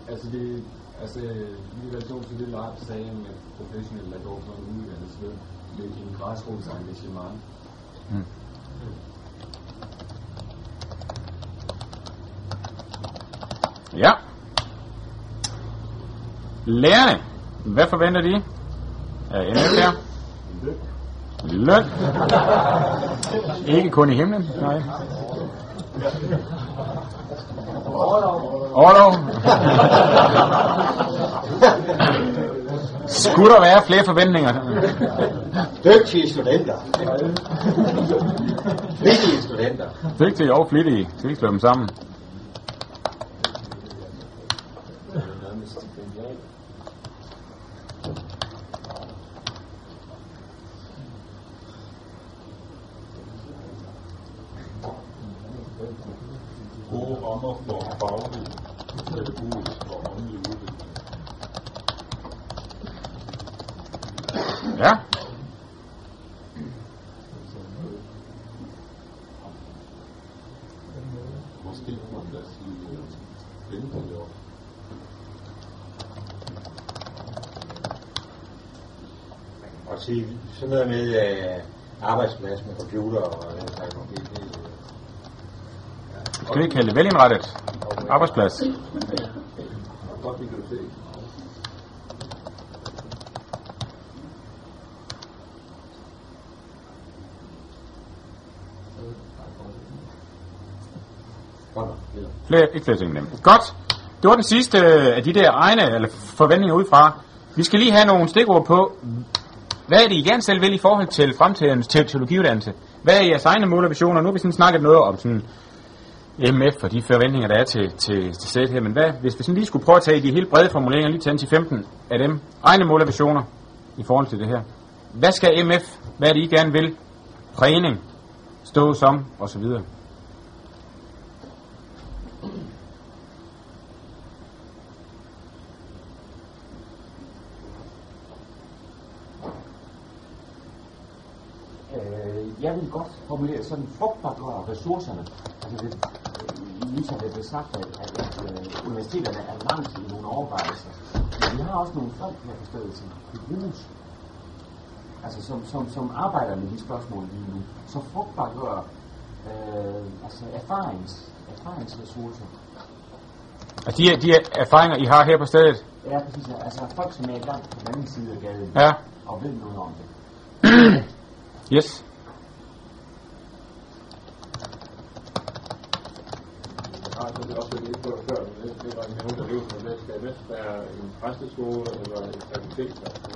i relation til det, Lars sagde med professionelle, der går for en uddannelse med en græsrodsengagement. Ja. Lærerne. Hvad forventer de af MF her? Løn. Ikke kun i himlen. Nej. Orlov. Skulle der være flere forventninger? Dygtige studenter. Flittige studenter. Dygtige og flittige. Skal vi slå dem sammen? Gode rammer for faglig, pædagogisk og åndelig udvikling. Ja. Måske må man da sige ventejob. Og sige sådan noget med arbejdsplads med computer og den slags. Skal vi kalde det velindrettet arbejdsplads? Godt bibliotek. Ikke flere ting med dem. Godt. Det var den sidste af de der egne eller forventninger udefra. Vi skal lige have nogle stikord på, hvad er det, I gerne selv vil i forhold til fremtidens teologiuddannelse? Hvad er jeres egne mål og visioner? Nu har vi sådan snakket noget om sådan MF og de forventninger, der er til stedet her. Men hvad, hvis vi sådan lige skulle prøve at tage de helt brede formuleringer, lige til 15 af dem, egne mål og visioner i forhold til det her. Hvad skal MF? Hvad er det, I gerne vil? Prægning, stå som, og så videre. Jeg vil godt formulere sådan frugtbare ressourcerne. Altså det, ligesom det blev sagt, at universiteterne er langt i nogle overvejelser. Men vi har også nogle folk her på stedet, som kan bruges. Altså som arbejder med de spørgsmål lige nu. Så frugtbare altså erfaringsressourcer. Altså de erfaringer, I har her på stedet? Ja, præcis. Altså folk, som er i gang på den anden side af gaden. Ja. Og ved noget om det. Yes. Altså også været inde på før, det var en nævnt, at det skal mest være en præsteskole eller et fakultet.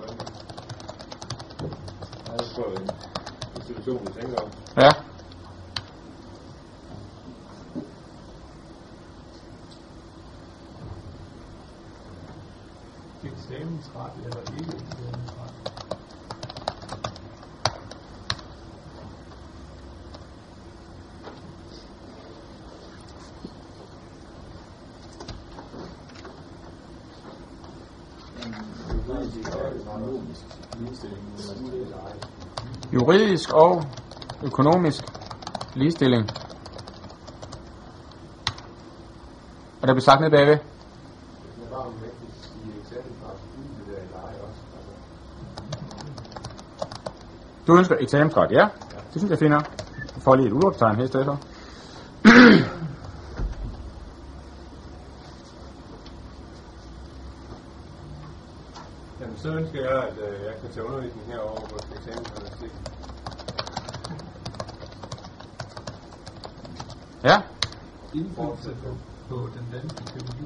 Det er for en institution, vi tænker om. Ja. Eksamensret eller ikke eksamensret? Juridisk og økonomisk ligestilling. Og der blev sagt ned bagved. Du ønsker eksamensret, ja? Det synes jeg finder. Jeg får lige et udråbstegn her i stedet for. Jamen, så ønsker jeg, at jeg kan tage undervisning herovre på et eksamensuniversitet. Ja? Indflydelse på den danske teologi.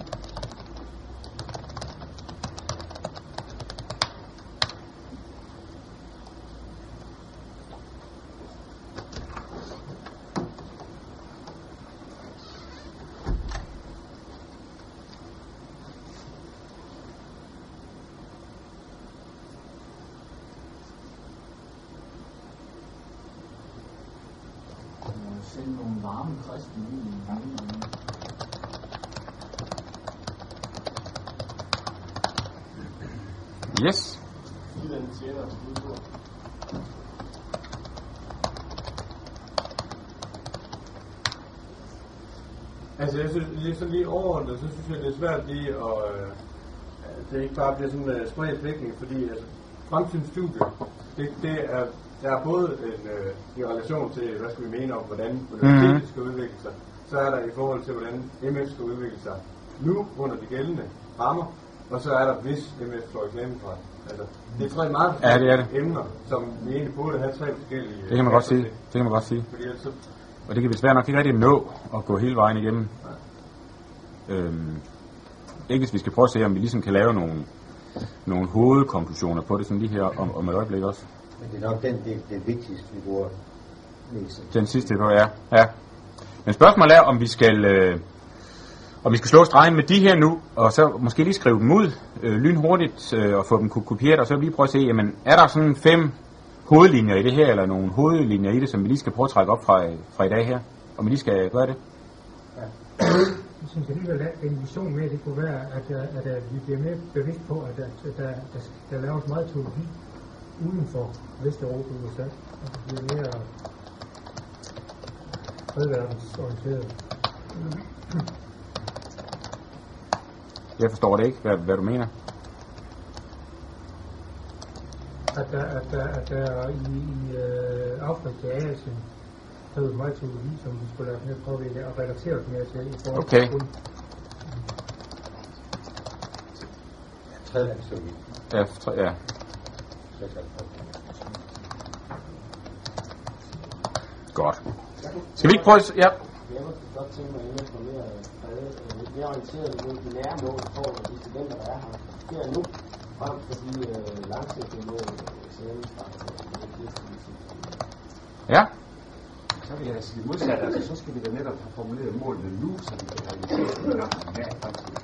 Sende nogle varme kristne ud i menigheden. Yes. I den tjener skudtur. Altså, jeg synes, lige sådan lige overordnet, så synes jeg, det er svært lige at det ikke bare bliver sådan en spredt dækning, fordi altså, fremtidens studie, det er, der er både en i relation til, hvad skal vi mene om, hvordan universitetet skal udvikle sig, så er der i forhold til, hvordan MF skal udvikle sig nu under de gældende rammer, og så er der, hvis MF får eksamensret. Altså, det er tre meget forskellige emner, som vi egentlig burde have tre forskellige. Det kan man godt sige. Det kan man godt sige. Fordi altså, og det kan desværre nok ikke rigtig nå at gå hele vejen igennem. Ikke hvis vi skal prøve at se, om vi ligesom kan lave nogle hovedkonklusioner på det, sådan lige her om et øjeblik også. Men det er nok det vigtigste, vi bruger mest. Den sidste, ja. Men spørgsmålet er, om vi skal slå stregen med de her nu, og så måske lige skrive dem ud lynhurtigt og få dem kopieret, og så lige prøve at se, jamen, er der sådan 5 hovedlinjer i det her, eller nogle hovedlinjer i det, som vi lige skal prøve at trække op fra i dag her, og vi lige skal gøre det? Ja. Jeg synes alligevel, at en vision med det kunne være, at vi bliver mere bevidst på, at der laves meget teologi uden for Vesteuropa og USA, og det bliver mere fredverdensorienteret. Jeg forstår det ikke, hvad du mener. At der i Afrika og Asien er jo meget teologi, som vi skulle lade mere påvirke og relatere os mere til i forhold til kun. Tredjelandsteologi. Ja. Godt. Skal vi ikke prøve at... Ja. Jeg kunne godt tænke mig at få mere orienteret mod de nære mål for de studenter, der er her nu, frem for de langsigtede mål, Ja. Så vil jeg sige modsat, altså så skal vi da netop have formuleret målene nu, så vi kan realisere det her i fremtiden.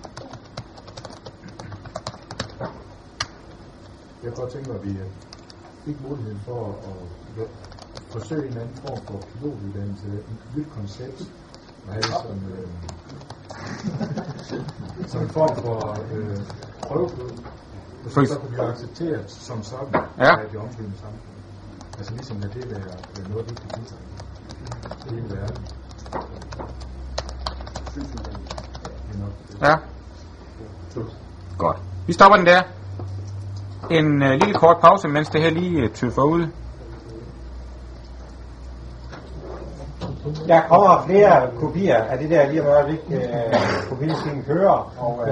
Jeg kan godt tænke mig, at vi fik muligheden for at forsøge en anden form for pilotuddannelse, et nyt koncept, og have som en form for prøveklub, så kunne vi acceptere som sådan af de omgivende samfund. Altså ligesom at det er noget vigtigt bidrag i hele verden. Ja. Godt. Vi stopper den der. En lille kort pause, mens det her lige tøffer ud. Der kommer flere kopier af det der lige om øjeblik. Kopimaskinen kører, og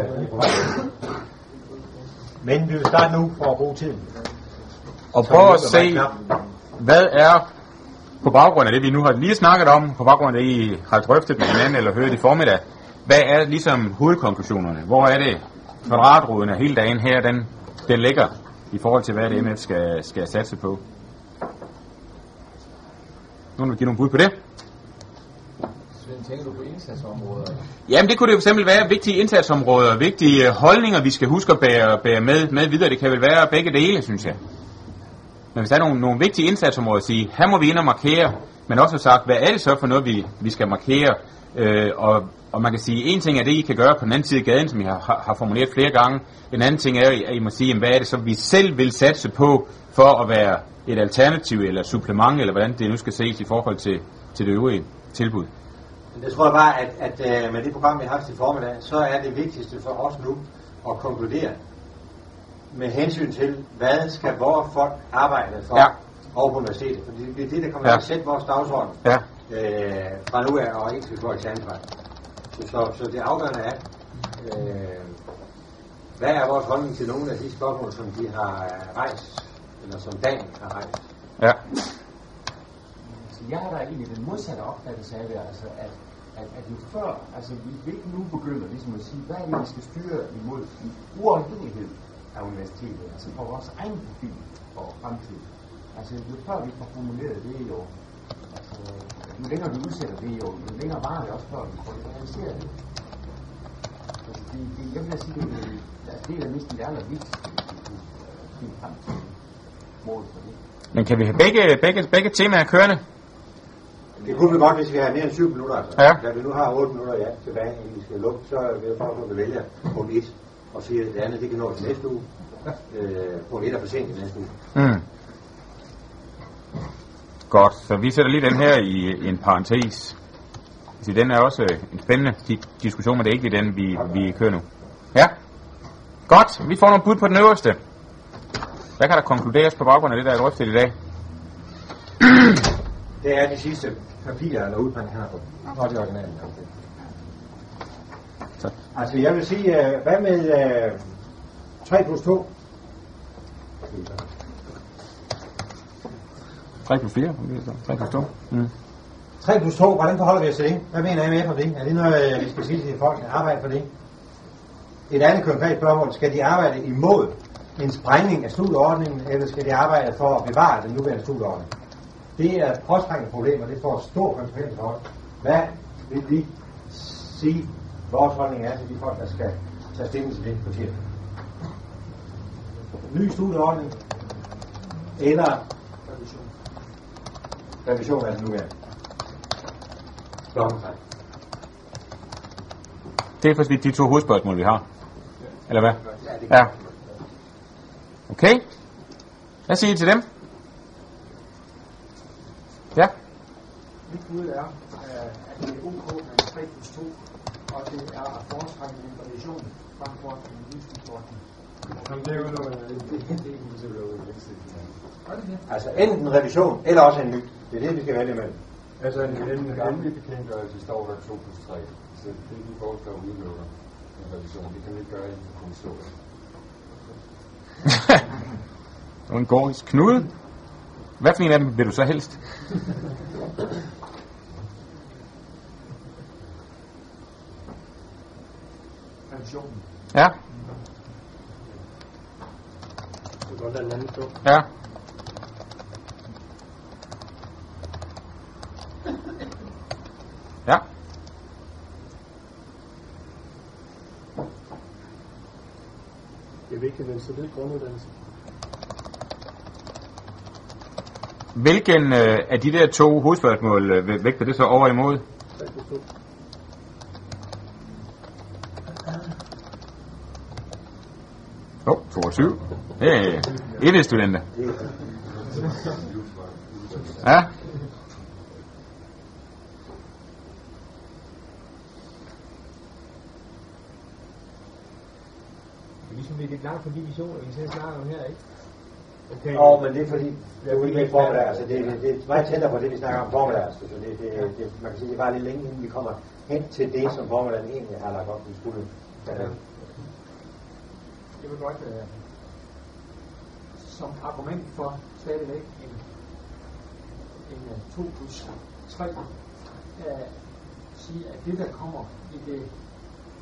men vi vil starte nu for at bruge tiden. Og prøv at se, hvad er på baggrund af det, vi nu har lige snakket om, på baggrund af det, I har drøftet med hinanden eller hørt i formiddag, hvad er ligesom hovedkonklusionerne? Hvor er det kvadratroden af hele dagen her, den ligger i forhold til, hvad det MF skal satse på? Nogen vil give nogle bud på det? Svend, tænker du på indsatsområder? Jamen, det kunne det jo simpelthen være vigtige indsatsområder, vigtige holdninger, vi skal huske at bære med videre. Det kan vel være begge dele, synes jeg. Men hvis der er nogle vigtige indsatsområder at sige, her må vi ind og markere, men også have sagt, hvad er det så for noget, vi skal markere? Og man kan sige, en ting er det, I kan gøre på den anden side af gaden, som I har formuleret flere gange. En anden ting er, at I må sige, hvad er det så, vi selv vil satse på, for at være et alternativ eller supplement, eller hvordan det nu skal ses i forhold til det øvrige tilbud. Jeg tror bare, at med det program, vi har haft i formiddag, så er det vigtigste for os nu at konkludere med hensyn til, hvad skal vores folk arbejde for over på universitetet. For det er det, der kommer til at sætte vores dagsorden fra nu af, og ikke skal få eksamensvej. Så det afgørende er, hvad er vores holdning til nogle af de spørgsmål, som de har rejst, eller som dagen har rejst. Ja. Så jeg har da egentlig den modsatte opfattelse af det, altså at jo før, altså vi ikke nu begynder ligesom at sige, hvad er det, vi skal styre imod en uafhængighed af universitetet, altså for vores egen profil og fremtid. Altså jo før vi får formuleret det jo, altså jo længere vi udsætter det jo længere varer det også før vi får det realiseret det. Altså jeg vil sige, det er næsten det allervigtigste i fremtiden mål for det. Men kan vi have begge temaer kørende? Det kunne vi godt, hvis vi har mere end 7 minutter. Altså. Ja. Da vi nu har 8 minutter tilbage, inden vi skal lukke, så vil jeg foreslå, at vi vælger punkt 1 og siger, at det andet det kan nå til næste uge. Punkt 1 er forsinket næste uge. Mm. Godt, så vi sætter lige den her i en parentes. Så den er også en spændende diskussion, men det er ikke den, vi kører nu. Ja? Godt, vi får nogle bud på den øverste. Hvad kan der konkluderes på baggrund af det, der er drøftet i dag? Det er de sidste papirer eller udprænding, han har fået. Og det er originalen. Altså, jeg vil sige, hvad med 3 plus 2? 3 plus 4? 3 plus 2? Mm. 3 plus 2, hvordan forholder vi os til det? Hvad mener I med for det? Er det noget, vi skal sige til folk, at arbejde for det? Et andet konkret spørgsmål, skal de arbejde imod en sprængning af studieordningen, eller skal de arbejde for at bevare den nuværende studieordning? Det er et påtrængende problem, og det får stor konsekvens for os. Hvad vil vi sige, vores holdning er til de folk, der skal tage stilling til det på tirsdag? Ny studieordning, eller revision af den nuværende? Det er for de 2 hovedspørgsmål, vi har. Eller hvad? Ja. Okay. Hvad siger I til dem? Ja. Mit bud er, at det er ok med 3 plus 2, og det er at foretrække en revision frem for en livsudfordring. Det er jo noget, altså enten revision, eller også en ny. Det er det, vi skal vælge imellem. Altså en gamle bekendtgørelse står der 2 plus 3. Så det vi foreslår udelukker en revision. Det kan vi ikke gøre i kommissoriet. Det var en gårds knude. Hvad for en af dem vil du så helst? Revisionen. Ja. Det kan godt være en anden stå. Ja. Ja. Det er vigtigt med en solid grunduddannelse. Hvilken af de der 2 hovedspørgsmål vægter det så over imod? 3 plus 2. Oh, 22. Hey, EV-studenter. Ja. Ligesom vi gik langt for de visioner, vi selv snakker om her, ikke? Okay. Men det er fordi, det er jo ikke formiddag, altså det er meget tættere på det, vi snakker om formiddag, altså. Så man kan sige, det er bare lidt længe, inden vi kommer hen til det, som formiddagen egentlig har lagt op, vi skulle. Jeg vil godt som argument for stadigvæk en 2 plus 3 sige, at det der kommer i det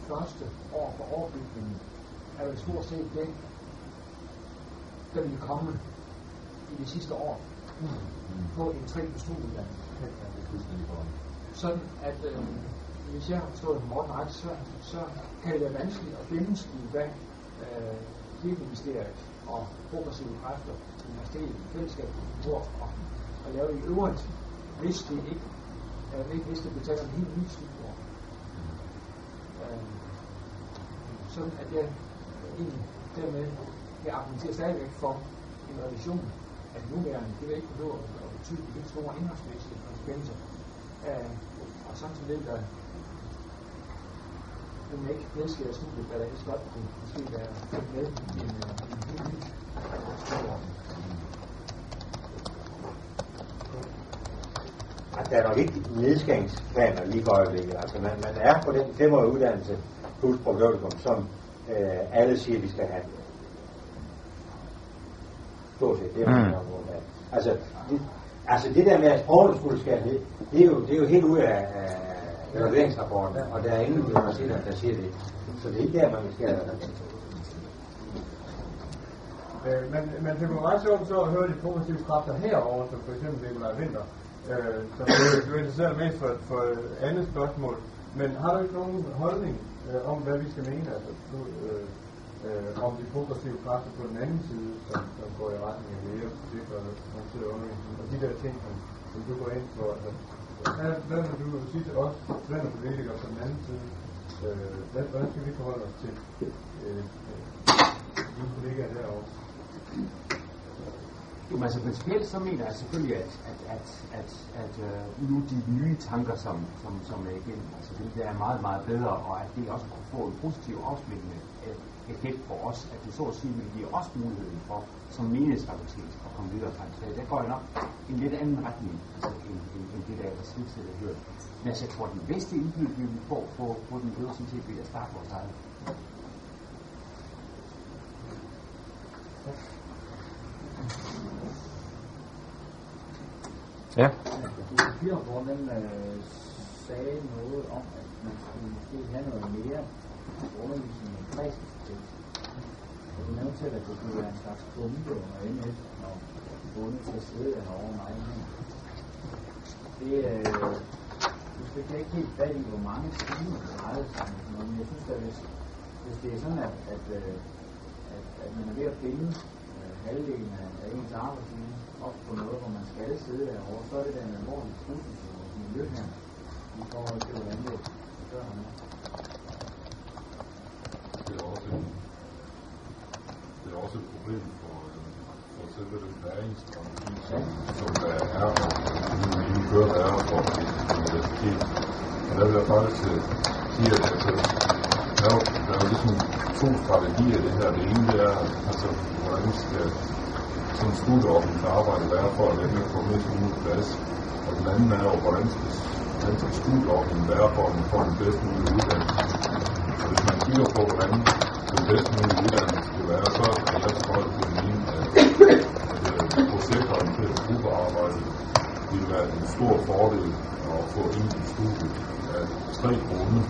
første år for overbygningen er vel stort set den, der vil komme i de sidste år på en 3 studieuddannelse. Sådan at hvis jeg har forstået Morten ret, så kan det være vanskeligt at gennemskue, hvad Kirkeministeriet og progressive kræfter, universitetet, fællesskabet, og lave i øvrigt, hvis det betaler en helt ny studieår. Sådan at jeg egentlig dermed kan argumentere stadigvæk for en revision af det nuværende. Det vil ikke behøve at betyde de helt store indholdsmæssige konsekvenser. Og samtidig der vil man ikke nedskære studiet, hvad der helst godt kunne måske være med i en helt ny studieordning. Der er nok ikke nedskæringsplaner lige for øjeblikket. Altså man er på den 5-årige uddannelse plus propedeuticum, som alle siger, vi skal have. Stort set, det er man altså det der med, at sproget skulle skære, det er jo helt ud af evalueringsrapporten, og der er ingen universiteter, der siger det. Så det er ikke der, man vil skære det. Men det var ret sjovt så at høre de progressive kræfter herovre, som for eksempel Nikolaj Winther, som du interesserer mest for et andet spørgsmål. Men har du ikke nogen holdning om, hvad vi skal mene? Altså, om de progressive kræfter på den anden side, som går i retning af mere projekter og de der ting, som du går ind på. Altså, hvad vil du sige til os, blandt politikere på den anden side? Hvordan skal vi forholde os til dine kollegaer derovre? Jo, altså principielt så mener jeg selvfølgelig, at nu de nye tanker, som er igennem, altså det er meget, meget bedre, og at det også kunne få en positiv afsmittende effekt for os, at det så at sige vil give os muligheden for, som menighedsfakultet, at komme videre frem til. Der går jeg nok en lidt anden retning, altså end det der resiliense, der hørt. Men altså, jeg tror, at den bedste indflydelse, vi får på den øvrige sådan set, vil at starte vores eget. Ja. Kirkerapporten sagde noget om, at man skulle måske have noget mere undervisning i kristens tekst. Og du nævnte til, at det kunne være en slags bombe under MS, når bundet til at sidde herovre mig. Du skal ikke helt fat i, hvor mange timer det drejer sig. Men jeg synes, at hvis det er sådan, at man er ved at finde halvdelen af ens arbejdstime op på noget, hvor man skal sidde derovre, så er det da en alvorlig trussel for vores miljø her, i forhold til, hvordan det gør her. Det er også et problem for selve den læringsstrategi, som der er, og vi kører der er for universitet. Og der vil jeg faktisk sige, at der er jo ligesom 2 strategier i det her. Det ene det er, altså, hvordan skal sådan en studieordning arbejde være for, at lande får mest mulig plads. Og den anden er jo, hvordan skal studieordningen være for, at man får den bedst mulige uddannelse. Og hvis man kigger på, hvordan den bedst mulige uddannelse skal være, så er jeg så godt til at mene, at projektorienteret gruppearbejde vil være en stor fordel at få ind i studiet af 3 grunde.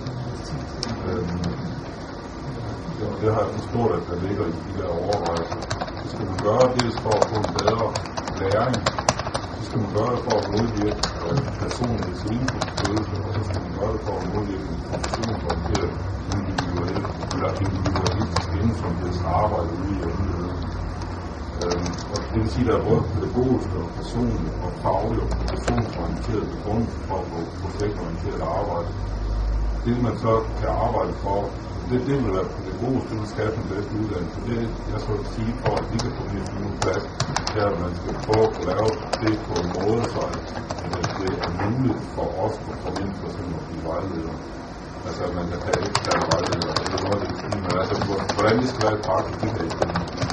Det har jeg forstået, at der ligger i de der overvejelser. Så skal man gøre det for at få en bedre læring. Så skal man gøre det for at modvirke personlighedsindforståelse, og så skal man gøre det for at modvirke en professionsorienteret individualistisk ensomhedsarbejde ude i emnet. Og det vil sige, at der er både pædagogisk og personligt og fagligt og professionsorienteret begrundelse for at få projektorienteret arbejde. Det man så kan arbejde for, det vil være pædagogisk, det vil skabe den bedste uddannelse. Det jeg så vil sige for, at vi kan få mest mulig plads, det er, at man skal prøve at lave det på en måde, så at det er muligt for os at komme ind for sådan at blive vejleder. Altså, at man kan tage eksterne vejledere, eller noget af det, men altså, hvordan det skal være i praksis, det kan jeg ikke.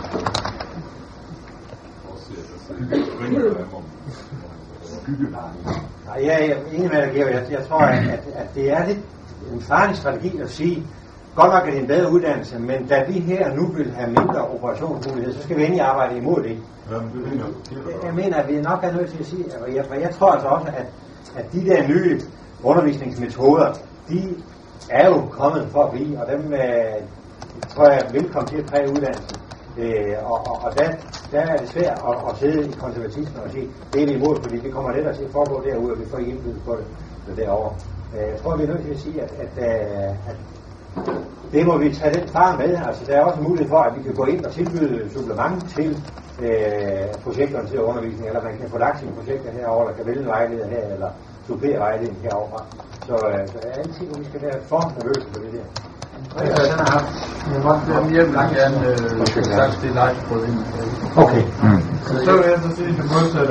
Jeg er enig med dig, Georg. Jeg tror, at det er lidt en farlig strategi at sige, godt nok er det en bedre uddannelse, men da vi her nu vil have mindre operationsmulighed, så skal vi endelig arbejde imod det. Jeg mener, at vi nok er nødt til at sige, og jeg tror altså også, at de der nye undervisningsmetoder, er jo kommet for at blive, og dem tror jeg vil komme til at præge uddannelsen. Og der er det svært at sidde i konservatismen og sige, det er vi imod, fordi det kommer lettere til at foregå derude, og vi får ikke indflydelse på det derovre. Jeg tror, vi er nødt til at sige, at det må vi tage den fare med. Altså, der er også en mulighed for, at vi kan gå ind og tilbyde supplement til projekterne til undervisning, eller man kan få lagt sine projekter herovre, eller kan vælge en vejleder her, eller supplere vejledning herovre. Så jeg er altid, hvor vi skal være for nervøse på det der. Jeg vil gerne sagt det live på det. Okay. Så vil jeg så sige det modsatte,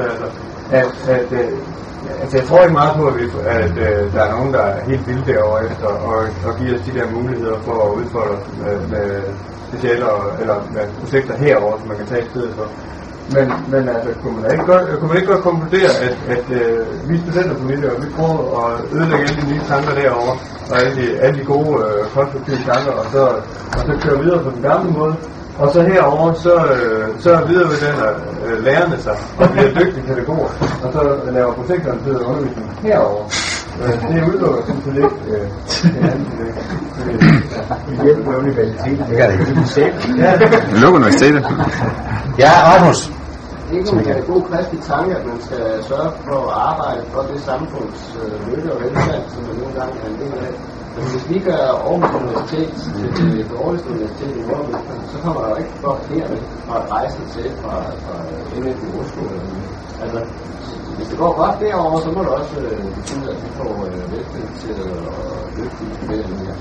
altså jeg tror ikke meget på, at der er nogen, der er helt vilde derovre efter og giver os de der muligheder for at udfordre med specialer eller med projekter herovre, som man kan tage i stedet for. Men altså, kunne man ikke godt konkludere, at vi studenterpolitikere, vi prøver at ødelægge alle de nye tanker derovre, og alle de gode konstruktive tanker, og så køre videre på den gamle måde. Og så herover så videreuddanner lærerne sig og bliver dygtige pædagoger, og så laver projekterne til undervisning herover. Det udelukker sådan lidt hjælp med universitetet. Det gør det ikke. Lukker universitetet. Ja, Rasmus. Det er ikke en god kristelig tanke, at man skal sørge for at arbejde for det samfunds nytte og velstand, som man nogle gange er en del af. Men hvis vi gør Aarhus Universitet til det dårligste universitet i Nordvestland, så kommer der jo ikke folk hermed fra at rejse til fra NF i Oslo. Altså, hvis det går godt derovre, så må det også betyde, at vi får velkvalificeret og dygtige studerende her.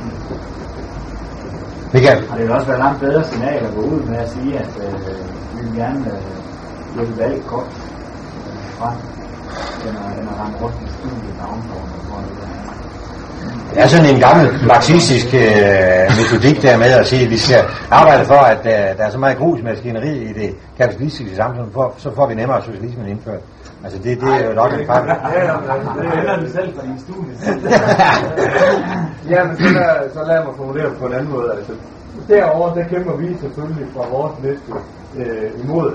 Og det vil også være langt bedre signal at gå ud med at sige, at vi vil gerne hjælpe valg godt frem, end at ramme rundt i studiet navnformer. Det er sådan en gammel marxistisk metodik der med at sige, at vi skal arbejde for, at der er så meget grus i maskineriet i det kapitalistiske samfund, så får vi nemmere socialismen indført. Altså det er jo nok en fejl. Det hælder du selv fra din studie. Ja, men så lad mig formulere det på en anden måde. Altså, derovre, der kæmper vi selvfølgelig fra vores liste imod,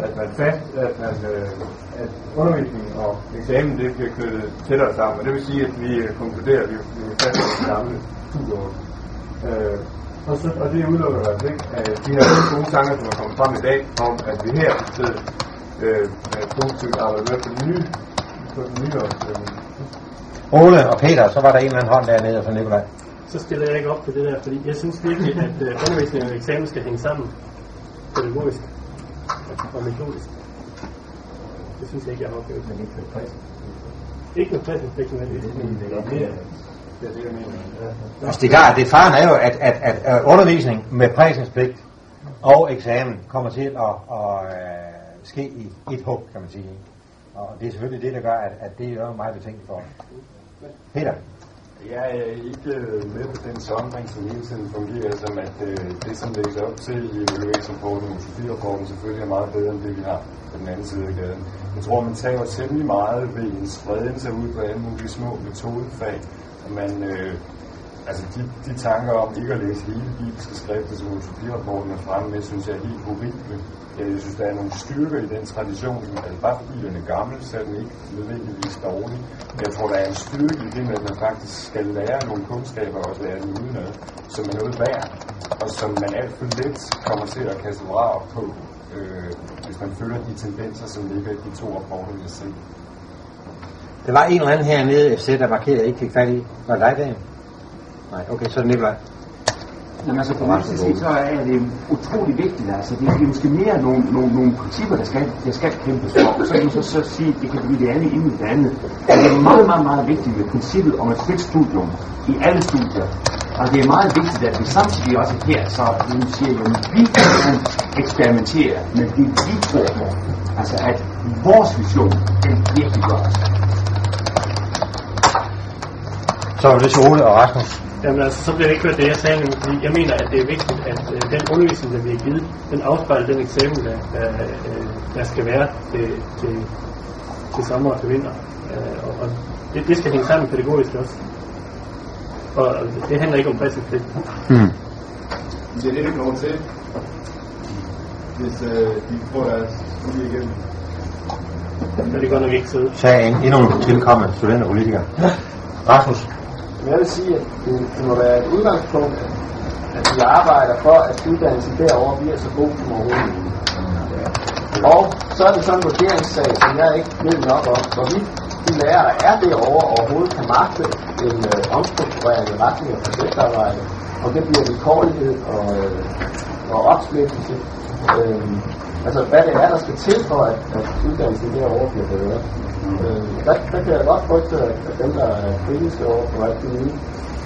at undervisning og eksamen det bliver knyttet tættere sammen. Og det vil sige, at vi konkluderer, at vi vil fast i de gamle studieår. Og det udelukker altså ikke, at de her gode tanker, som er kommet frem i dag, om at vi her i stedet positivt arbejder med på den nye opstilling. Ole og Peter, så var der en eller anden hånd dernede fra Nikolaj. Så stiller jeg ikke op på det der, fordi jeg synes virkelig, at undervisning og eksamen skal hænge sammen pædagogisk og metodisk. Det synes jeg ikke, jeg har oplevet. Men ikke med præs. Ikke med præs, det er det, jeg mener. Altså det er klart, faren er jo, at undervisning med præsenspligt og eksamen kommer til at ske i et hug, kan man sige. Og det er selvfølgelig det, der gør, at det er meget betænkeligt for os. Peter? Jeg er ikke med på den sondring, som hele tiden fungerer, som at det, som lægges op til i evalueringsrapporten og Sofie-rapporten, selvfølgelig er meget bedre end det, vi har på den anden side af gaden. Jeg tror, man tager temmelig meget ved en spreden sig ud på alle mulige små metodefag, og man, altså de tanker om ikke at læse hele bibelske skrifter, som Sofie-rapporten er fremme med, synes jeg er helt horrible. Jeg synes, der er nogle styrker i den tradition. Altså, bare fordi den er gammel, så er den ikke nødvendigvis dårlig. Jeg tror, der er en styrke i det med, at man faktisk skal lære nogle kundskaber og også lære dem udenad, som er noget værd, og som man alt for let kommer til at kaste vrag på, hvis man følger de tendenser, som ligger i de to rapporter, vi har set. Der var en eller anden hernede i FC, der markerede, jeg ikke fik fat i. Var det dig, Dan? Nej, okay, så er det Nikolaj. Jamen altså, for mig så er det utrolig vigtigt, altså det er måske mere nogle principper, der skal kæmpes for, så kan man så sige, at det kan blive det andet inden det andet. Det er meget, meget, meget vigtigt med princippet om et frit studium i alle studier, og det er meget vigtigt, at vi samtidig også her, så vi siger jo, at vi kan eksperimentere med det, vi tror på, altså at vores vision, den virkelig gør os. Så er det så Ole og Rasmus. Jamen altså, så bliver det ikke hørt det, jeg sagde, fordi jeg mener, at det er vigtigt, at den undervisning, der vi har givet, den afspejler den eksamen, der skal være til sommer og til vinter. Og det skal hænge sammen pædagogisk også. Og det handler ikke om præsentspligt. Det er det, vi kommer til, hvis de får deres studie igennem. Men det går nok ikke sidde. Sagde endnu en tilkommende studenterpolitiker. Rasmus? Men jeg vil sige, at det må være et udgangspunkt, at vi arbejder for, at uddannelsen derovre bliver så god som overhovedet muligt. Og så er det sådan en vurderingssag, som jeg ikke ved nok om, hvorvidt de lærere, der er derovre, overhovedet kan magte en omstrukturering i retning af projektarbejde, og det bliver vilkårlighed og opsplittelse. Altså hvad det er, der skal til for, at uddannelsen derovre bliver bedre. Der kan jeg godt frygte, at dem, der er kritiske over for alt det nye,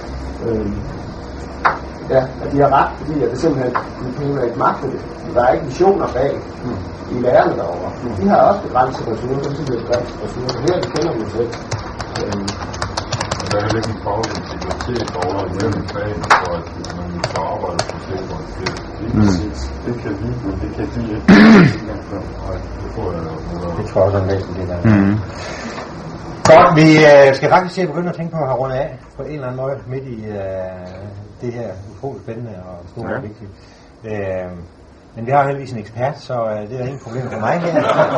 at de har ret, fordi at det simpelthen ikke magter det. Der er ikke visioner bag i lærerne derovre. De har også begrænset ressourcer, så det er begrænset ressourcer. Her det kender vi selv. Der er ikke en faglig integritet over mellem fagene, for at man kan arbejde på sektoren. Det kan vi, men det kan de ikke. Det tror jeg også er en væsentlig del af det. Godt, vi skal faktisk se begynde at tænke på at have rundet af på en eller anden måde midt i det her utroligt spændende og store og vigtige. Men vi har heldigvis en ekspert, så det er ingen problem for mig her.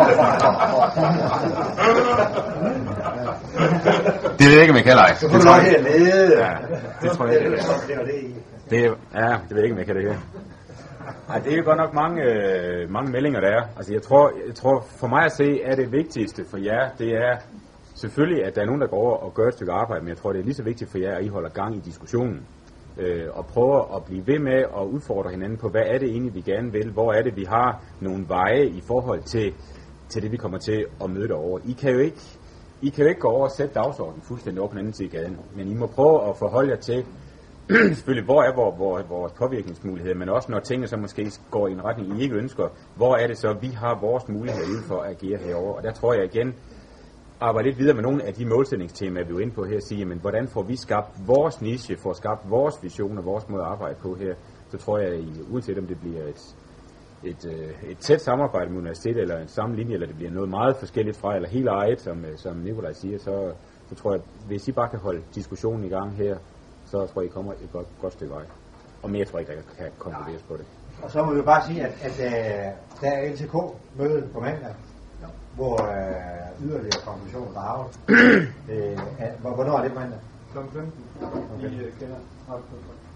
Det ved jeg ikke, om jeg kan lege. Så får du nok her lede. Ja, det tror jeg ikke. Det ved jeg ikke, om jeg kan det her. Ej, det er jo godt nok mange meldinger, der er. Altså, jeg tror for mig at se, er det vigtigste for jer, det er selvfølgelig, at der er nogen, der går over og gør et stykke arbejde, men jeg tror, det er lige så vigtigt for jer, at I holder gang i diskussionen. Og prøver at blive ved med at udfordre hinanden på, hvad er det egentlig, vi gerne vil? Hvor er det, vi har nogle veje i forhold til det, vi kommer til at møde derovre? I kan jo ikke gå over og sætte dagsordenen fuldstændig over på den anden side i gaden, men I må prøve at forholde jer til, selvfølgelig, hvor er vores påvirkningsmuligheder, men også når tingene så måske går i en retning, I ikke ønsker, hvor er det så, vi har vores muligheder inden for at agere herover. Og der tror jeg igen, arbejde lidt videre med nogle af de målsætningstemaer, vi er inde på her, og sige, men hvordan får vi skabt vores niche, får skabt vores vision og vores måde at arbejde på her, så tror jeg, uanset om det bliver et tæt samarbejde med universitetet, eller en samme linje, eller det bliver noget meget forskelligt fra, eller helt eget, som Nikolaj siger, så tror jeg, hvis I bare kan holde diskussionen i gang her, så tror jeg, I kommer et godt stykke vej. Og mere tror jeg ikke, der kan konkluderes på det. Og så må vi jo bare sige, at der er LTK-mødet på mandag, hvor yderligere konklusioner drages. Hvornår er det mandag? Kl. 15. I kender.